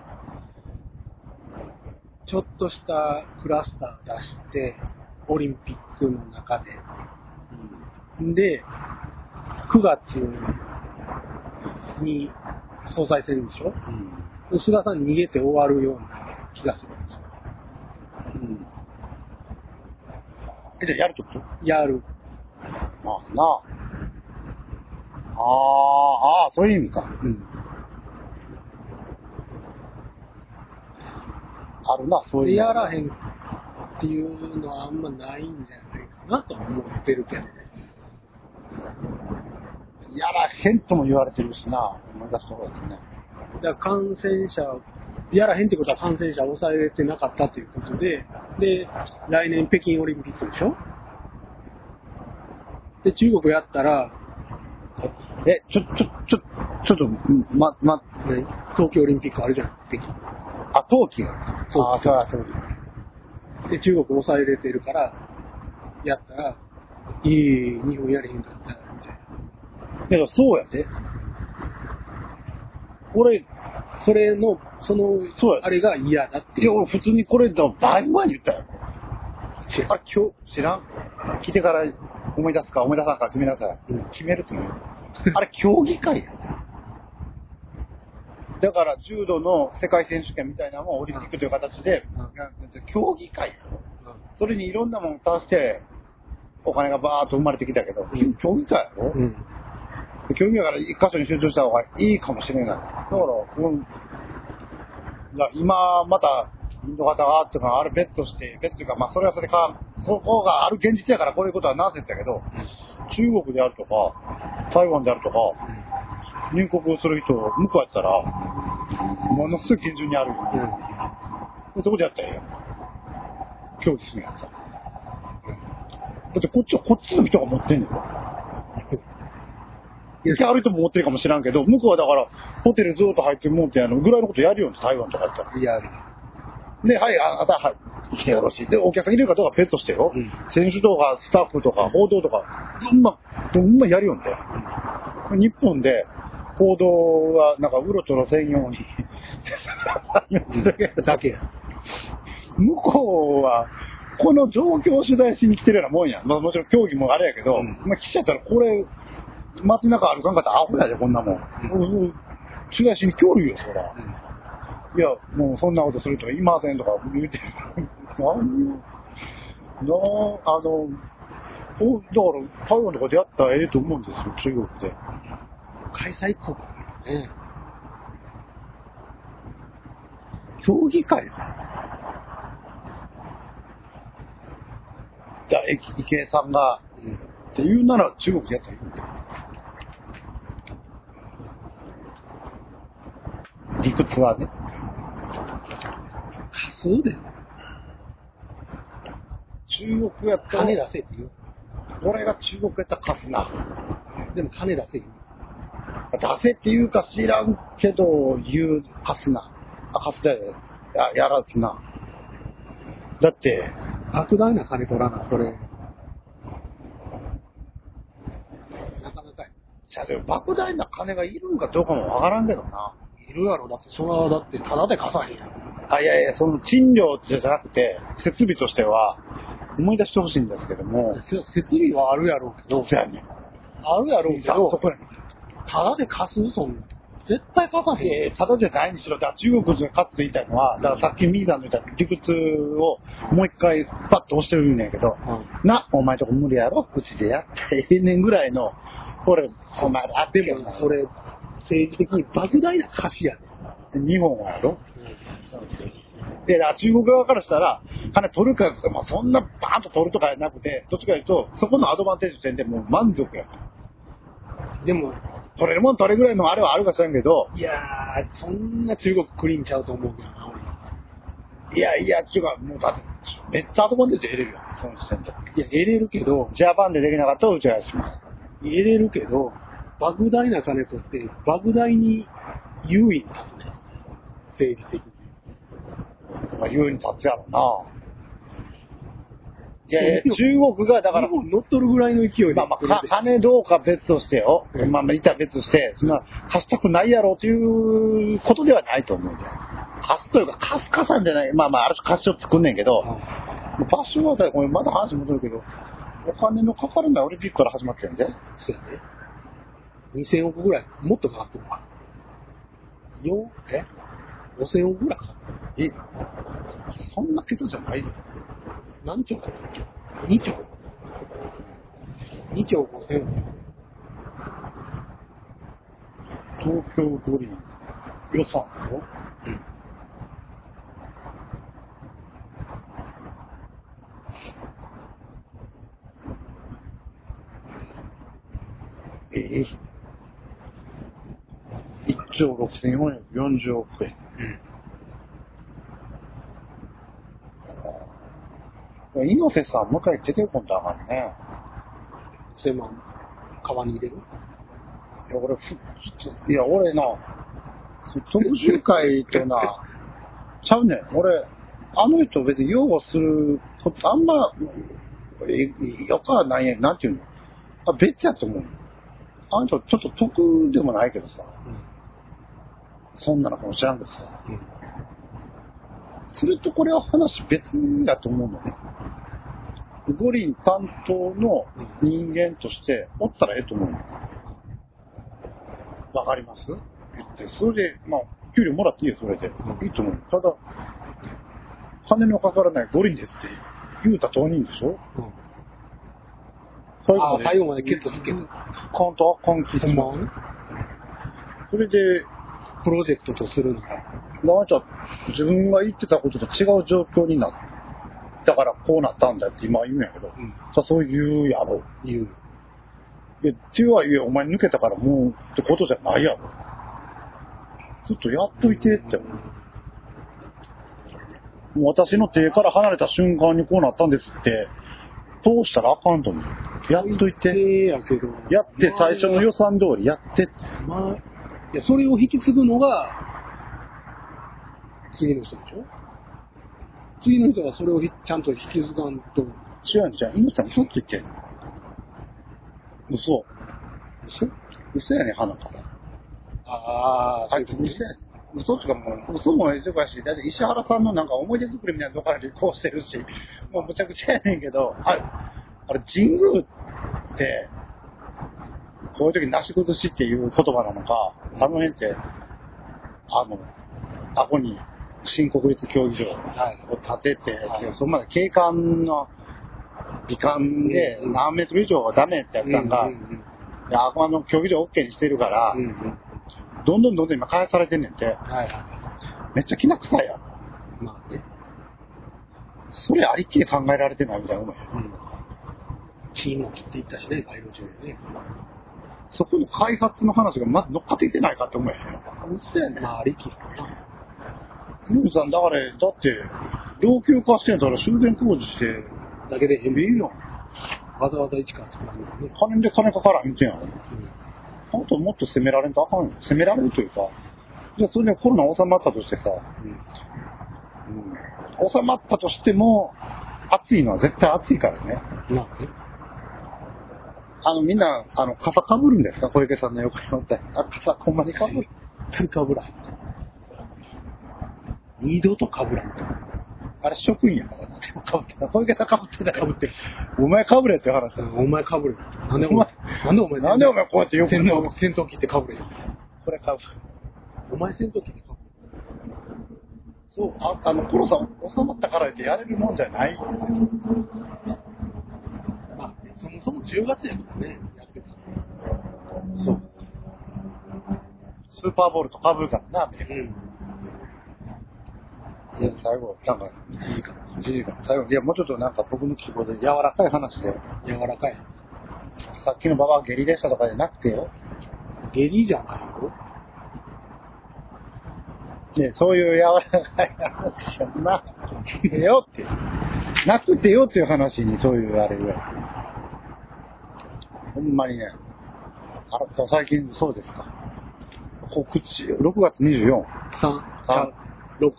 ちょっとしたクラスター出して、オリンピックの中で。うん、で、くがつに総裁選でしょ、うん、菅さん逃げて終わるような気がするんですよ。うん、 え、じゃあやるってこと？ やる。 まあなあ。ああ、ああ、そういう意味か。うん。あるな、そういう。 やらへんっていうのはあんまないんじゃないかなと思ってるけどね。 やらへんとも言われてるしな、思い出すところですね。 だから感染者、やらへんってことは感染者を抑えれてなかったということで、で、来年北京オリンピックでしょ？で、中国やったら、 え、ちょ、ちょ、ちょ、ちょっと、ま、ま、 ね、東京オリンピックあるじゃん、北京。 あ、冬季が。 そうあ、そうだ、そうだ。で、中国抑えれてるから、やったら、いい、日本やれへんかった、みたいな。 けど、そうやで。 俺、それの、その、そうやあれが嫌だっていう。 いや、俺普通にこれ、だいぶ前に言ったよ。あれ、今日、知らん？聞いてから思い出すか思い出さんか決めなさい。うん、決めるつもり。あれ、競技会や。だから、柔道の世界選手権みたいなのもオリンピックという形で、うん、競技会やろ。うん、それにいろんなものを足して、お金がバーッと生まれてきたけど、うん、競技会やろ、うん、競技だから一箇所に集中した方がいいかもしれない。だから、うん、今またインド型があってかあれ別として別というか、まあそれはそれかそこがある現実やからこういうことはナンセンスだけど、中国であるとか台湾であるとか入国する人向こうやったらものすごい厳重にあるよ、うん、そこでやったらええやん。競技するやつだってこっちはこっちの人が持ってんねんよ。いや、ある人も持ってるかもしらんけど、向こうはだからホテルずっと入ってもうてやのぐらいのことやるように台湾とかやったら。 いやる。 で、はい、あなた、はい、来てよろしい。で、お客さんいるかどうか別としてよ。うん、選手とかスタッフとか報道とか、ほんま、ほんまやるよんで。うん、日本で報道はなんかうろちょろ専用にだけや。 向こうはこの状況を取材しに来てるようなもんや。まあもちろん競技もあれやけど、うん、まあ来ちゃったらこれ街中歩かんかったらアホやでこんなもん。うん、取材しに来おるよそら。うんいや、もうそんなことすると言いませんとか言うてる。なんなあの、おだから台湾とかでやったらええと思うんですよ、中国で。 開催国ね。 競技会じゃあ、池江さんが、うん、って言うなら中国でやったらいいんだよ。理屈はね。 貸すで中国やったら金出せって言う。 俺が中国やったら貸すな。 でも金出せ言う。 出せって言うか知らんけど言う貸すな。あ、貸すだよ。や、やらずな。だって。 莫大な金取らな、それ。なかなかや。 じゃあでも莫大な金がいるんかどうかもわからんけどな。 いるやろ。だって、それはだって、ただで貸さへんやん。 あ、いやいや、その賃料じゃなくて、設備としては、思い出してほしいんですけども。 設備はあるやろうけど。 そうやねん。 あるやろうけど。 そこやねん。 ただで貸すそんな。絶対貸さへん。 えー、ただじゃないにしろ、だから中国で勝つと言いたいのは、だからさっきミーさんの言った理屈をもう一回パッと押してるんやけど、うん、な、お前とこ無理やろ、口でやったらええねんぐらいの、これ、お前あってもそれ、政治的に莫大な貸しやねん。日本はやろ、うん、で、中国側からしたら、金取るかですか、まあ、そんなバーンと取るとかじゃなくて、どっちかというと、そこのアドバンテージ点でもう満足やと。 でも、 取れるもん取れるぐらいのあれはあるかしらんけど、 いやー、そんな中国クリーンちゃうと思うけどな、 俺。いやいや、違う、もうだって、めっちゃアドバンテージ得れるよ、その時点で。 いや、得れるけど、 ジャパンでできなかったらうちは休む。 得れるけど、莫大な金取って、莫大に優位に立つね、政治的に。 まあ、優位に立つやろうな。いやいや、中国がだから。 日本乗っ取るぐらいの勢いで。 まあまあ、金どうか別としてよ。うん、まあまあ、いた別として、そんな、貸したくないやろうということではないと思うんだよ。貸すというか、貸すかさんじゃない。まあまあ、ある種貸しを作んねんけど、うん、場所はだ、まだ話戻るけど、お金のかかるのはオリンピックから始まってるんで。 そうやね。にせんおくぐらい、もっとかかってるか。よん、え ?ごせんおくぐらいかかってる。 えそんな桁じゃないよ。 何兆かにちょう ?に 兆ごせん。 東京五輪予算だろ、うん、ええいっちょうろくせんよんひゃくよんじゅうおくえん。うん、猪瀬さん、もう一回出てこんとあかんね。 ごせんまん、川に入れる？ いや、俺、ふ、いや、俺な、特集会とな、ちゃうねん。俺、あの人別に擁護すること、あんま、よかはないやん、なんていうの。あ、別やと思う。あの人、ちょっと得でもないけどさ、うん、そんなのかもしらんけどさ、うん、それとこれは話別やと思うのね。五輪担当の人間としておったらええと思うの。わかります？でそれで、まあ、給料もらっていいよ、それで。うん、いいと思う。ただ、金のかからない五輪ですって言うた当人でしょ？うん、 最後まで、最後までケツつけて。 カンとあかん気する。それで、 プロジェクトとするのか。 なんじゃ、自分が言ってたことと違う状況になったからこうなったんだって今言うんやけど、うん、さそう言うやろ。 言う。 で、っていうは言え、お前抜けたからもうってことじゃないやろ。 ちょっとやっといてって。もう私の手から離れた瞬間にこうなったんですって、通したらあかんと思う。やっといて。 やけど。 やって最初の予算通りやってって。 まあ、いや、それを引き継ぐのが、次の人でしょ？次の人がそれをちゃんと引き継がんと。 違うんじゃん。猪木さん嘘ついてんの。嘘。嘘嘘やねん、鼻から。 ああ、 あいつ嘘やねん。嘘っていうかもう、嘘も忙しい。だって石原さんのなんか思い出作りみたいなとこから旅行してるし、もうむちゃくちゃやねんけど、あれ、あれ神宮って、こういう時なし崩しっていう言葉なのか、あの辺って、あの、あこに新国立競技場を建てて、はい、そこまで景観の美観で何メートル以上はダメってやったんが、うんうんうん、あこの競技場 OK にしてるから、うんうん、どんどんどんどん今開発されてんねんて、はいはい、めっちゃきな臭いやん。まあね。それありっきり考えられてないみたいな思いや。うん。 チームを切っていったしね、街路樹でね。 そこの開発の話がまず乗っかっていってないかって思うやね。 そうやね。まあありっきり。 ルーさん、だから、だって、老朽化してんだら修繕工事して、 だけでいいよ。 わざわざ一から作らんのね。 金で金かからんってんやろ。うん。あともっと攻められんとあかんよ。攻められるというか、じゃあそれでコロナ収まったとしてさ、うんうん、収まったとしても、暑いのは絶対暑いからね。まあね。あの、みんな、あの、傘かぶるんですか？小池さんの横に乗って。あ、傘ほんまにかぶる？ 絶対かぶらん。二度とかぶらんと。 あれ職員やからな。でもかぶってた。小池さんかぶってたかぶってる。お前かぶれって話だ。 お前かぶれ。なんでお前、なんでお前、 なんでお前こうやって横に戦闘、戦闘機ってかぶれ。 これかぶる。 お前戦闘機でかぶれ。 そう、あ、あの、コロさん収まったから言ってやれるもんじゃない。 まあ、そもそもじゅうがつやからね、やってた。 そう。スーパーボールとかぶるからな、アメリカ。うんいや、最後、なんか、いちじかん、いちじかん、最後、いや、もうちょっとなんか僕の希望で柔らかい話で。 柔らかい。 さっきのババア下痢でしたとかじゃなくてよ。 下痢じゃないよ。 ね、そういう柔らかい話じゃなくてよって。なくてよっていう話にそういうあれぐらい。ほんまにね。あら、最近そうですか。告知、ろくがつにじゅうよっか。さん、さん、ろく。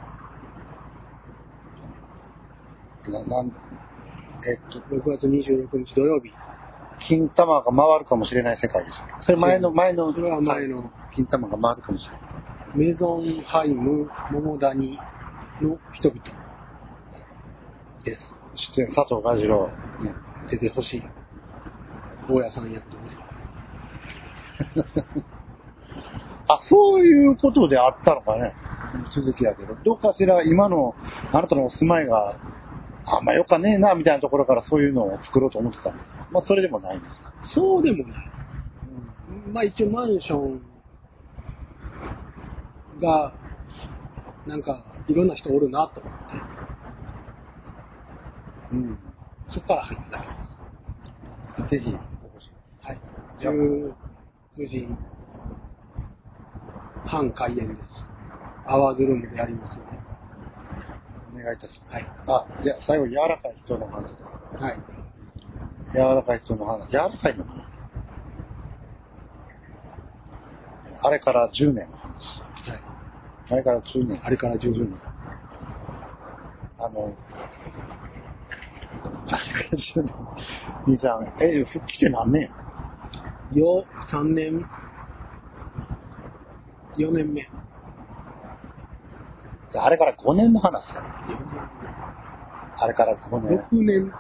な、なん、えっと、 ろくがつにじゅうろくにち土曜日。 金玉が回るかもしれない世界です。それ前の、前の、 それは前の。 金玉が回るかもしれない。 メゾンハイム、桃谷の人々です。 出演、佐藤蛾次郎。 ね、出てほしい。大家さん役でね。 あ、そういうことであったのかね。続きやけど。どうかしら今のあなたのお住まいがあんまよかねえなみたいなところからそういうのを作ろうと思ってた。まあそれでもないんです。 そうでもない。うん、まあ一応マンションがなんかいろんな人おるなと思って。うん。そこから入った。 ぜひお越しください。はい。じゅうくじはん開演です。アワーズルームでやりますので。 お願いいたします。 はい。 あ、いや、最後、柔らかい人の話。 はい。 柔らかい人の話。柔らかいのかな。あれからじゅうねんの話。はい。あれからじゅうねん。 あれからじゅうねん。 あの、あれからじゅうねん。兄さん、え、復帰して何年やよ、さんねん、よねんめ。 あれからごねんの話だ。あれからごねん。 ろくねん。違う。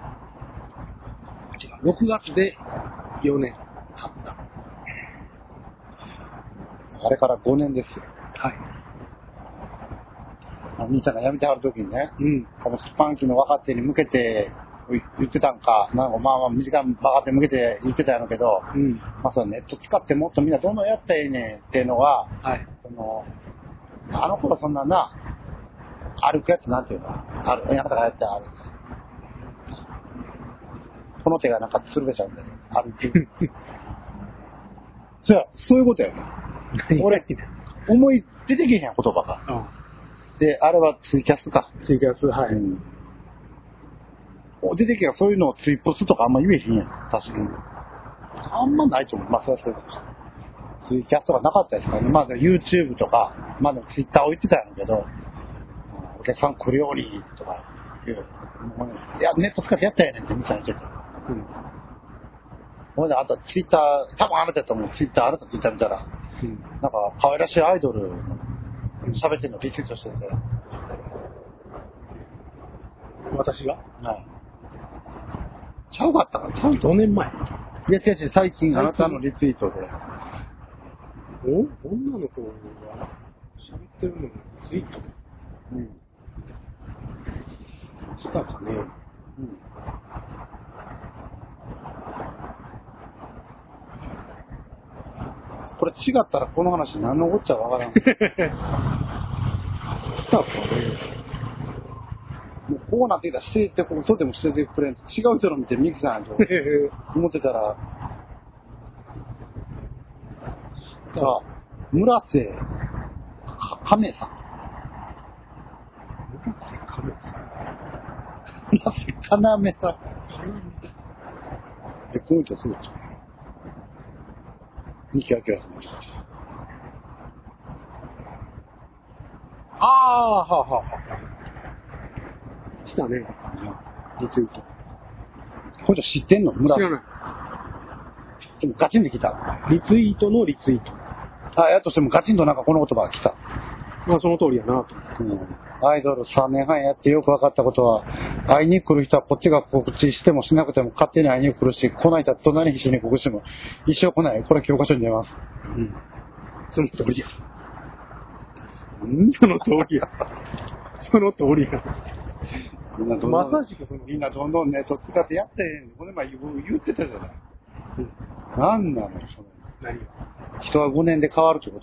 ろくがつでよねん経った。 あれからごねんですよ。 はい。 あ、兄さんが辞めてはるときにね、 うん。 このスパンキーの若手に向けて言ってたんか、なんかまあまあ短い若手に向けて言ってたんやけど、うん、まあそのネット使ってもっとみんなどんどんやったらええねんっていうのは、はい。そのあの頃そんなな、歩くやつなんていうのある、あなたがやってある。この手がなんか鶴瓶ちゃんみたいに歩く。そうや、そういうことやね。俺、 思い出てけへんやん、言葉が。 うん。 で、あれはツイキャスか。 ツイキャス、はい。 うん。出てけへん、そういうのをツイポスとかあんま言えへんやん、確かに。あんまないと思う。まあ、それはそうです。ツイキャスとかなかったですからね。まあ、YouTube とか、まあでも Twitter 置いてたんやけど、お客さん来るようにとかいう、もうね、いや、ネット使ってやったやねんって見たんやけど。うん。ほんで、あと Twitter、多分あなたやと思う。Twitter、あなた Twitter 見たら、うん、なんか可愛らしいアイドル喋ってんのリツイートしてて。 私が？ はい。ちゃうかったかな？ちゃうごねんまえ。 いや、違う違う、最近あなたのリツイートで。 お？女の子が喋ってるのにツイート？うん。したかね。うん。 これ違ったらこの話何のこっちゃわからん。したかね。もうこうなってきたらしていって、そうでもしててくれんと違う人の見てミキさんと思ってたら、が、村瀬亀さん。 村瀬亀さん。 村瀬金目さん。え、この人すぐちゃう。三木明さん。 ああ、はあはあはあ。したね。リツイート。 この人知ってんの？村瀬。 知らない。 でもガチンと来た。 リツイートのリツイート。 あ、やっとしてもガチンとなんかこの言葉が来た。 まあその通りやなと。 うん。アイドルさんねんはんやってよく分かったことは、会いに来る人はこっちが告知してもしなくても勝手に会いに来るし、来ないと隣に一緒に告知しても一生来ない。これ教科書に出ます。 うん。その通りや。うん、その通りや。その通りや。 みんなどんどんまさしくそのみんなどんどんネット使ってやってへん。これ前言ってたじゃない。うん。なんなのその。 何が？ 人はごねんで変わるってこと。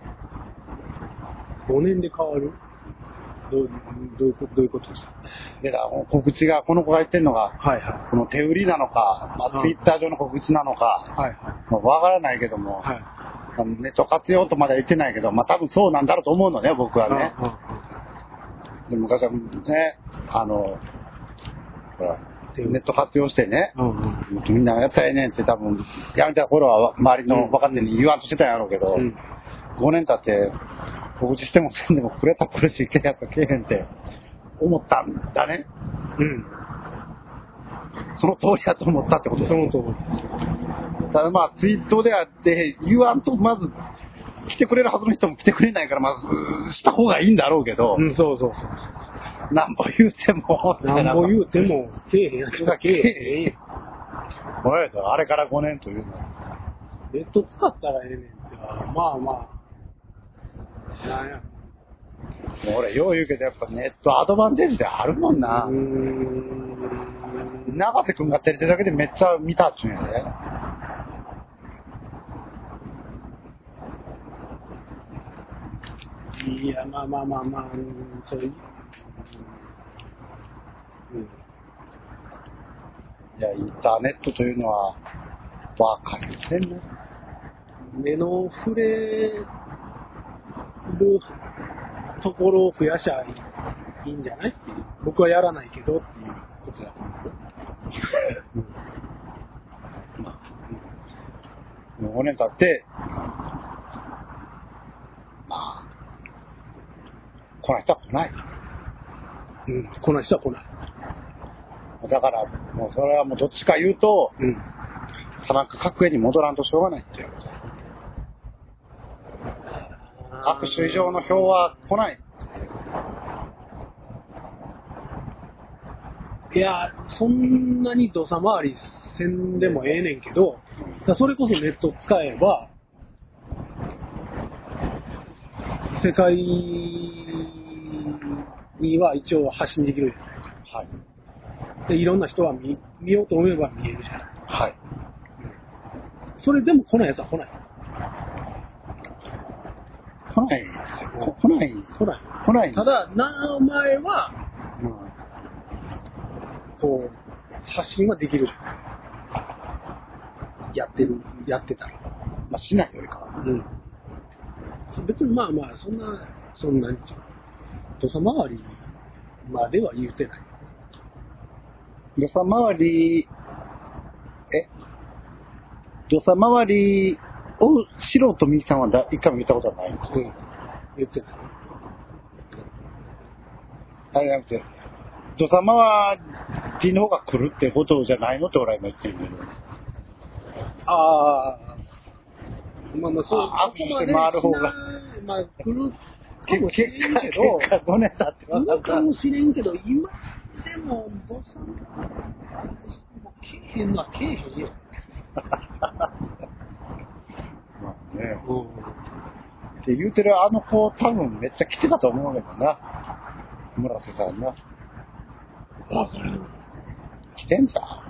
ごねんで変わる？どう、どういうこと、どういうことですか？ いやだ、告知が、この子が言ってるのが、 はいはい。 その手売りなのか、まあ、ツイッター上の告知なのか、はいはい。まあ、わからないけども、はい。ネット活用とまでは言ってないけど、まあ多分そうなんだろうと思うのね、僕はね。で昔はね、あの、ほら、ネット活用してね、うんうん、みんなやったらええねんって多分、やめた頃は周りの若手に言わんとしてたんやろうけど、うん、ごねん経って告知してもせんでもくれたら来るし、けえやったらけえへんって思ったんだね。うん。その通りだと思ったってことだ。 その通り。 ただまあツイートであって言わんとまず来てくれるはずの人も来てくれないからまずした方がいいんだろうけど、 うん、そうそうそう。 なんぼ言うても、 なんぼ言うてもけえへんやつがけえへんやん。 あれからごねんというのは。 ネット使ったらええねんってまあまあ、なんや。 俺よう言うけどやっぱネットアドバンテージであるもんな。うーん。永瀬くんが照れてるだけでめっちゃ見たっちゅうんやで。 いや、まあまあまあまあ、うん、そういう。 うん。いや、インターネットというのは、わかりませんね。 目の触れるところを増やしゃいいんじゃないっていう。僕はやらないけどっていうことだと思う。うん、 まあ、もうごねん経って、まあ、来ない人は来ない。 うん、来ない人は来ない。 だから、もうそれはもうどっちか言うと、うん、田中角栄に戻らんとしょうがないっていうこと。各種以上の票は来ない。 いや、そんなに土佐回りせんでもええねんけど、それこそネット使えば、世界には一応発信できるじゃないですか。はい。で、いろんな人は 見, 見ようと思えば見えるじゃない。はい。それでも来ないやつは来ない。 来ないですよ。来ない。 来ない。 来ない。 ただ、名前は、うん、こう、発信はできるじゃん。やってる、やってたら。 まあ、しないよりかは。うん。 別にまあまあ、そんな、そんなに、土佐回りまでは言うてない。 土佐回り、え土佐回りを素人みきさんはだ一回も言ったことはないんですか？ うん。言ってない。 あ、じゃなくて、土佐回りの方が来るってことじゃないのって俺は今言ってるけど。 ああ。まあまあ、そう、 あ握手して回る方が。 まあ、来るかもしれんけど、 結果ごねん経って来るかもしれんけど、今でも、どうさん、もけえへんのはけえへんよ。 まあね。 うん。 って言うてるあの子多分めっちゃ来てたと思うけどな。村瀬さんな。 わからん。 来てんじゃん。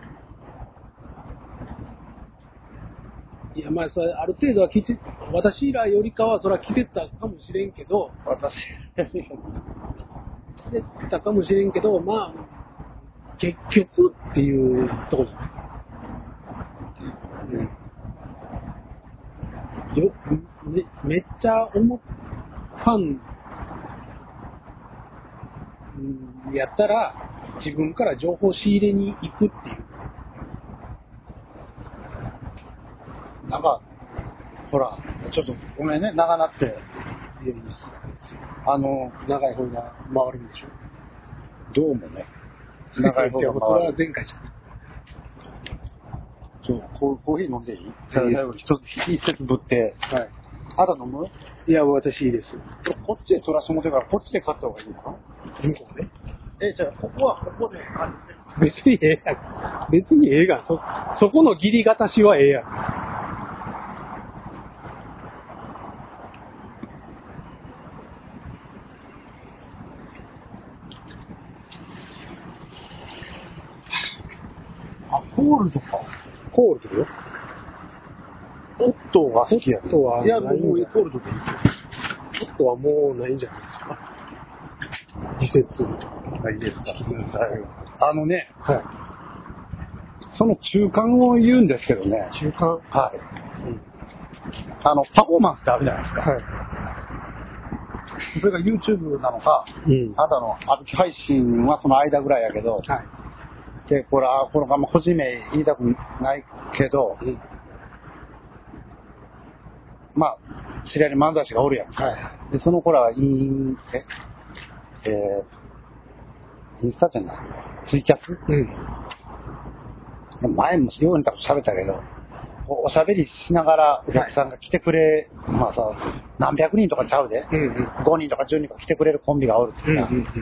いや、まあ、それ、ある程度は来て、私らよりかは、それは来てたかもしれんけど、 私。 来てたかもしれんけど、まあ、結局っていうところじゃない。うん。よ、め、めっちゃ思っ、ファン、うんやったら、自分から情報仕入れに行くっていう。 なんか、ほら、ちょっとごめんね、長なって。 いやいいですあの、 長い方が回るんでしょ。 どうもね。長い方いや、 がそれは回る。 前回じゃん。 ちょコーコーヒー飲んでいい？最後に一つ一節ぶって。 はい。 あと飲む？ いや、私いいです。 こっちで取らしてもらってから、こっちで買った方がいいのかな？ 向こうね。 え、じゃあ、ここはここで買って。 別にええやん。別にええがん。そ、そこの切り方しはええやん。 あ、コールとか。 コールドよ。 オットーが好きやね。 オットーはいや、もうコールとかいい。 ちょっとはもうないんじゃないですか。季節がいいですか。あのね、 はい。 その中間を言うんですけどね。 中間はい。 うん。 あの、パフォーマンスってあるじゃないですか。 はい。 それが YouTube なのか、 うん。 あなたの歩き配信はその間ぐらいやけど、 はい。 で、これ、あこのまま個人名言いたくないけど、 うん。 まあ、知り合いに漫才師がおるやん。 はい。 で、その子らはイン、え、えー、インスタじゃないツイキャスうん。 前もように多分喋ったけど、おしゃべりしながらお客さんが来てくれ、はい、まあさ、何百人とかちゃうで、 うんうん、 ごにんとかじゅうにんとか来てくれるコンビがおるって言ったら、うんうんうん、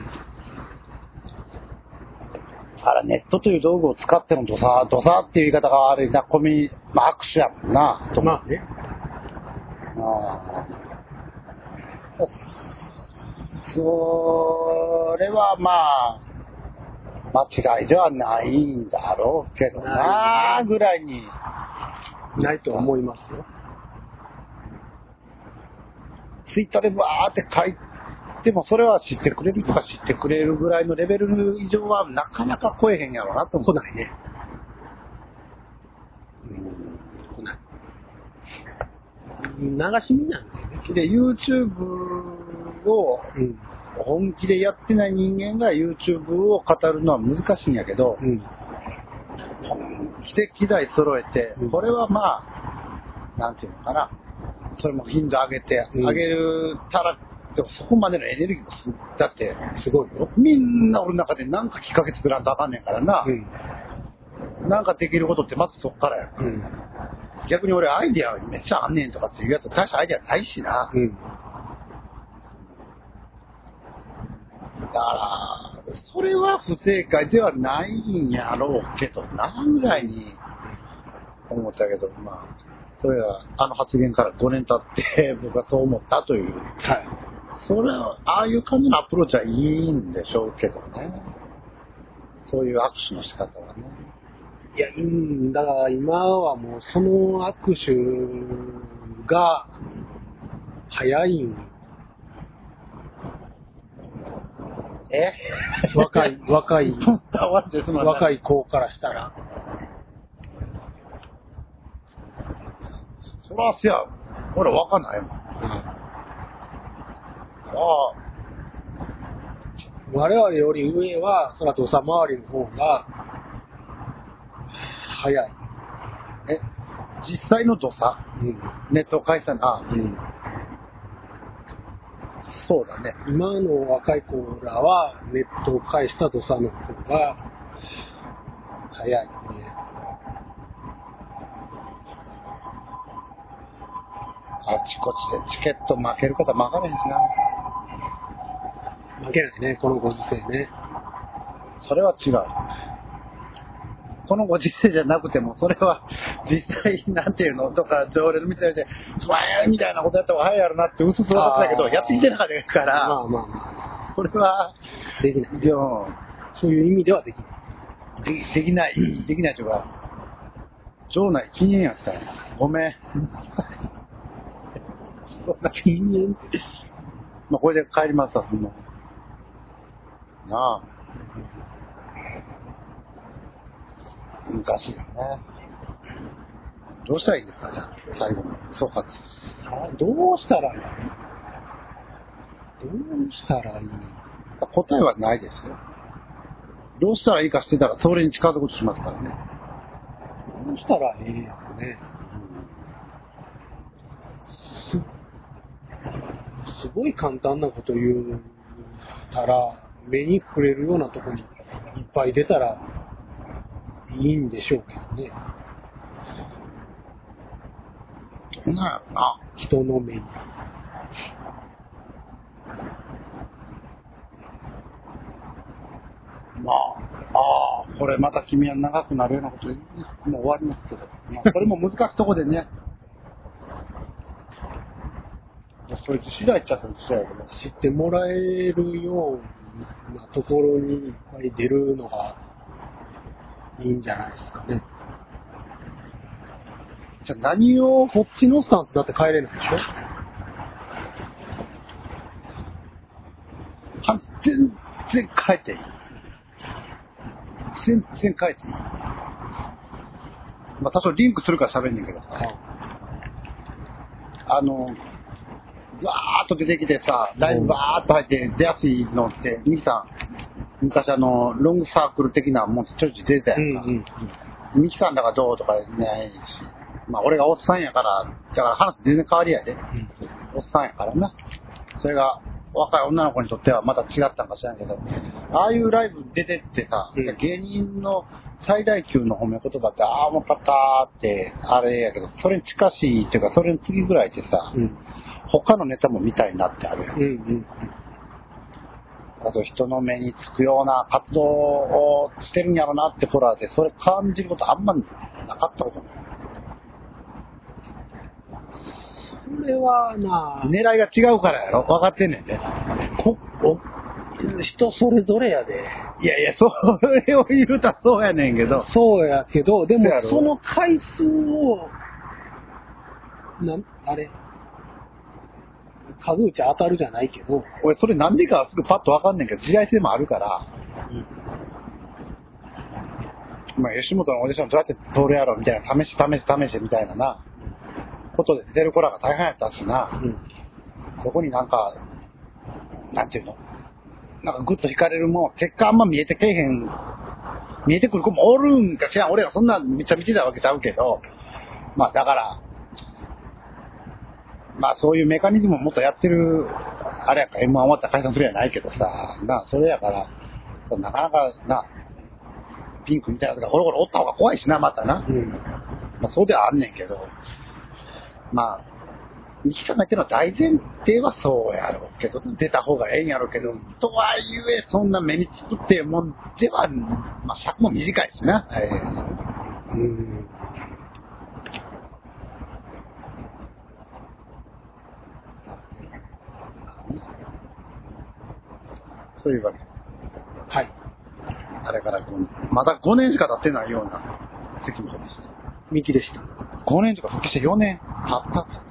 あら、ネットという道具を使ってもドサー、ドサーっていう言い方が悪いな、コミュニ、まあ握手やもんな、と。 まあね。 あそれはまあ、間違いではないんだろうけどなあぐらいに。 ないと思いますよ。 ツイッターでバーって書いても、それは知ってくれる人が知ってくれるぐらいのレベル以上はなかなか来えへんやろうなと思う。 来ないね。 うん、 来ない。流し見なんだよね。 で、YouTube を本気でやってない人間が YouTube を語るのは難しいんやけど、うん、本気で機材揃えて、うん、これはまあ、なんていうのかな、それも頻度上げて、うん、上げるたら、でもそこまでのエネルギーがす、だって、すごいよ。みんな俺の中で何かきっかけ作らんとあかんねんからな。うん、なんかできることってまずそっからや。うん、逆に俺アイデアめっちゃあんねんとかっていうやつ大したアイデアないしな。うん、だから、それは不正解ではないんやろうけどな、ぐらいに思ったけど、まあ、それはあの発言からごねん経って僕はそう思ったという。はい。それは、ああいう感じのアプローチはいいんでしょうけどね。そういう握手の仕方はね。 いや、うん、だから今はもうその握手が早いん。 え若い、若い、若い子からしたら。 そらすや、俺わかんないもん。うん、 あ我々より上は、そら土佐回りの方が、早い。 え、実際の土佐、 うん、 ネット回線、あ、 うん、 そうだね。 今の若い子らは、ネットを介した土佐の方が、早いね。 あちこちでチケット負ける方負かれへんしな。 負けないね、このご時世ね。 それは違う。このご時世じゃなくても、それは実際、なんていうのとか、常連の店で、スワーンみたいなことやった方が早いやろなって薄々分かってたけど、やってきてなかったから、 まあまあまあ。 これは、 できない。 でそういう意味ではできない。 で, できない、できないというか、場内禁煙やったよ。ごめん。 そんな禁煙って。 まあ、これで帰りますわ、そんな。なあ。難しいよね。どうしたらいいですか、じゃあ、最後に。そうかです。 どうしたらいいどうしたらいい答えはないですよ。どうしたらいいかしてたら、それに近づくことしますからね。 どうしたらええやろね。す、すごい簡単なこと言うたら、目に触れるようなところにいっぱい出たらいいんでしょうけどね。 どうなんやろな。 人の目に。 まあ、ああ、これまた君は長くなるようなこと言う、もう終わりますけど。まあ、これも難しいとこでね。そいつ次第っちゃったんですよ。 知ってもらえるようなところにいっぱい出るのがいいんじゃないですかね。 じゃあ何を、 こっちのスタンスだって帰れないでしょ。 は全然変えていい。全然変えていい。まあ多少リンクするから喋んねんけどさ。あの、わーっと出てきてさ、ライブバーっと入って出やすいのって、ミキさん、昔あの、ロングサークル的なもんちょいちょい出てたやんか。うんうん、ミキさんだからどうとかないし、まあ俺がおっさんやから、だから話全然変わりやで。うん、おっさんやからな。それが若い女の子にとってはまた違ったんか知らんけど、ああいうライブ出てってさ、うん、芸人の最大級の褒め言葉って、ああ、重かったーって、あれやけど、それに近しいっていうか、それの次ぐらいってさ、うん、他のネタも見たいなってあるやん。うんうん、あと人の目につくような活動をしてるんやろなってホラーで、それ感じることあんまなかったことない。 それはな狙いが違うからやろ、分かってんねんで。 こ人それぞれやで。 いやいや、それを言うたらそうやねんけど。 そうやけど、でもその回数を、な、あれ、数打ち当たるじゃないけど。 俺それなんでかはすぐパッと分かんねんけど、時代性もあるから。うん、まあ吉本のオーディションどうやって通るやろみたいな、試し試し試しみたいなな、ことで出てる子らが大変やったしな。うん、そこになんか、なんていうのなんかグッと惹かれるもん、結果あんま見えてけえへん、見えてくる子もおるんか知らん。俺がそんなめっちゃ見てたわけちゃうけど、まあだから、まあそういうメカニズムをもっとやってる、あれやから エムワン 終わったら解散するやないけどさ、な、それやから、なかなかな、ピンクみたいなやつがゴロゴロおった方が怖いしな、またな。うん、まあそうではあんねんけど、まあ、ミキさんが言ってるのは大前提はそうやろうけど、出た方がええんやろうけど、とはいえ、そんな目につくっていうもんでは、まあ尺も短いしな。えー、うん、そういうわけです。 はい。 あれからまだごねんしか経ってないような関本でした。 ミキでした。 ごねんとか復帰してよねん経った。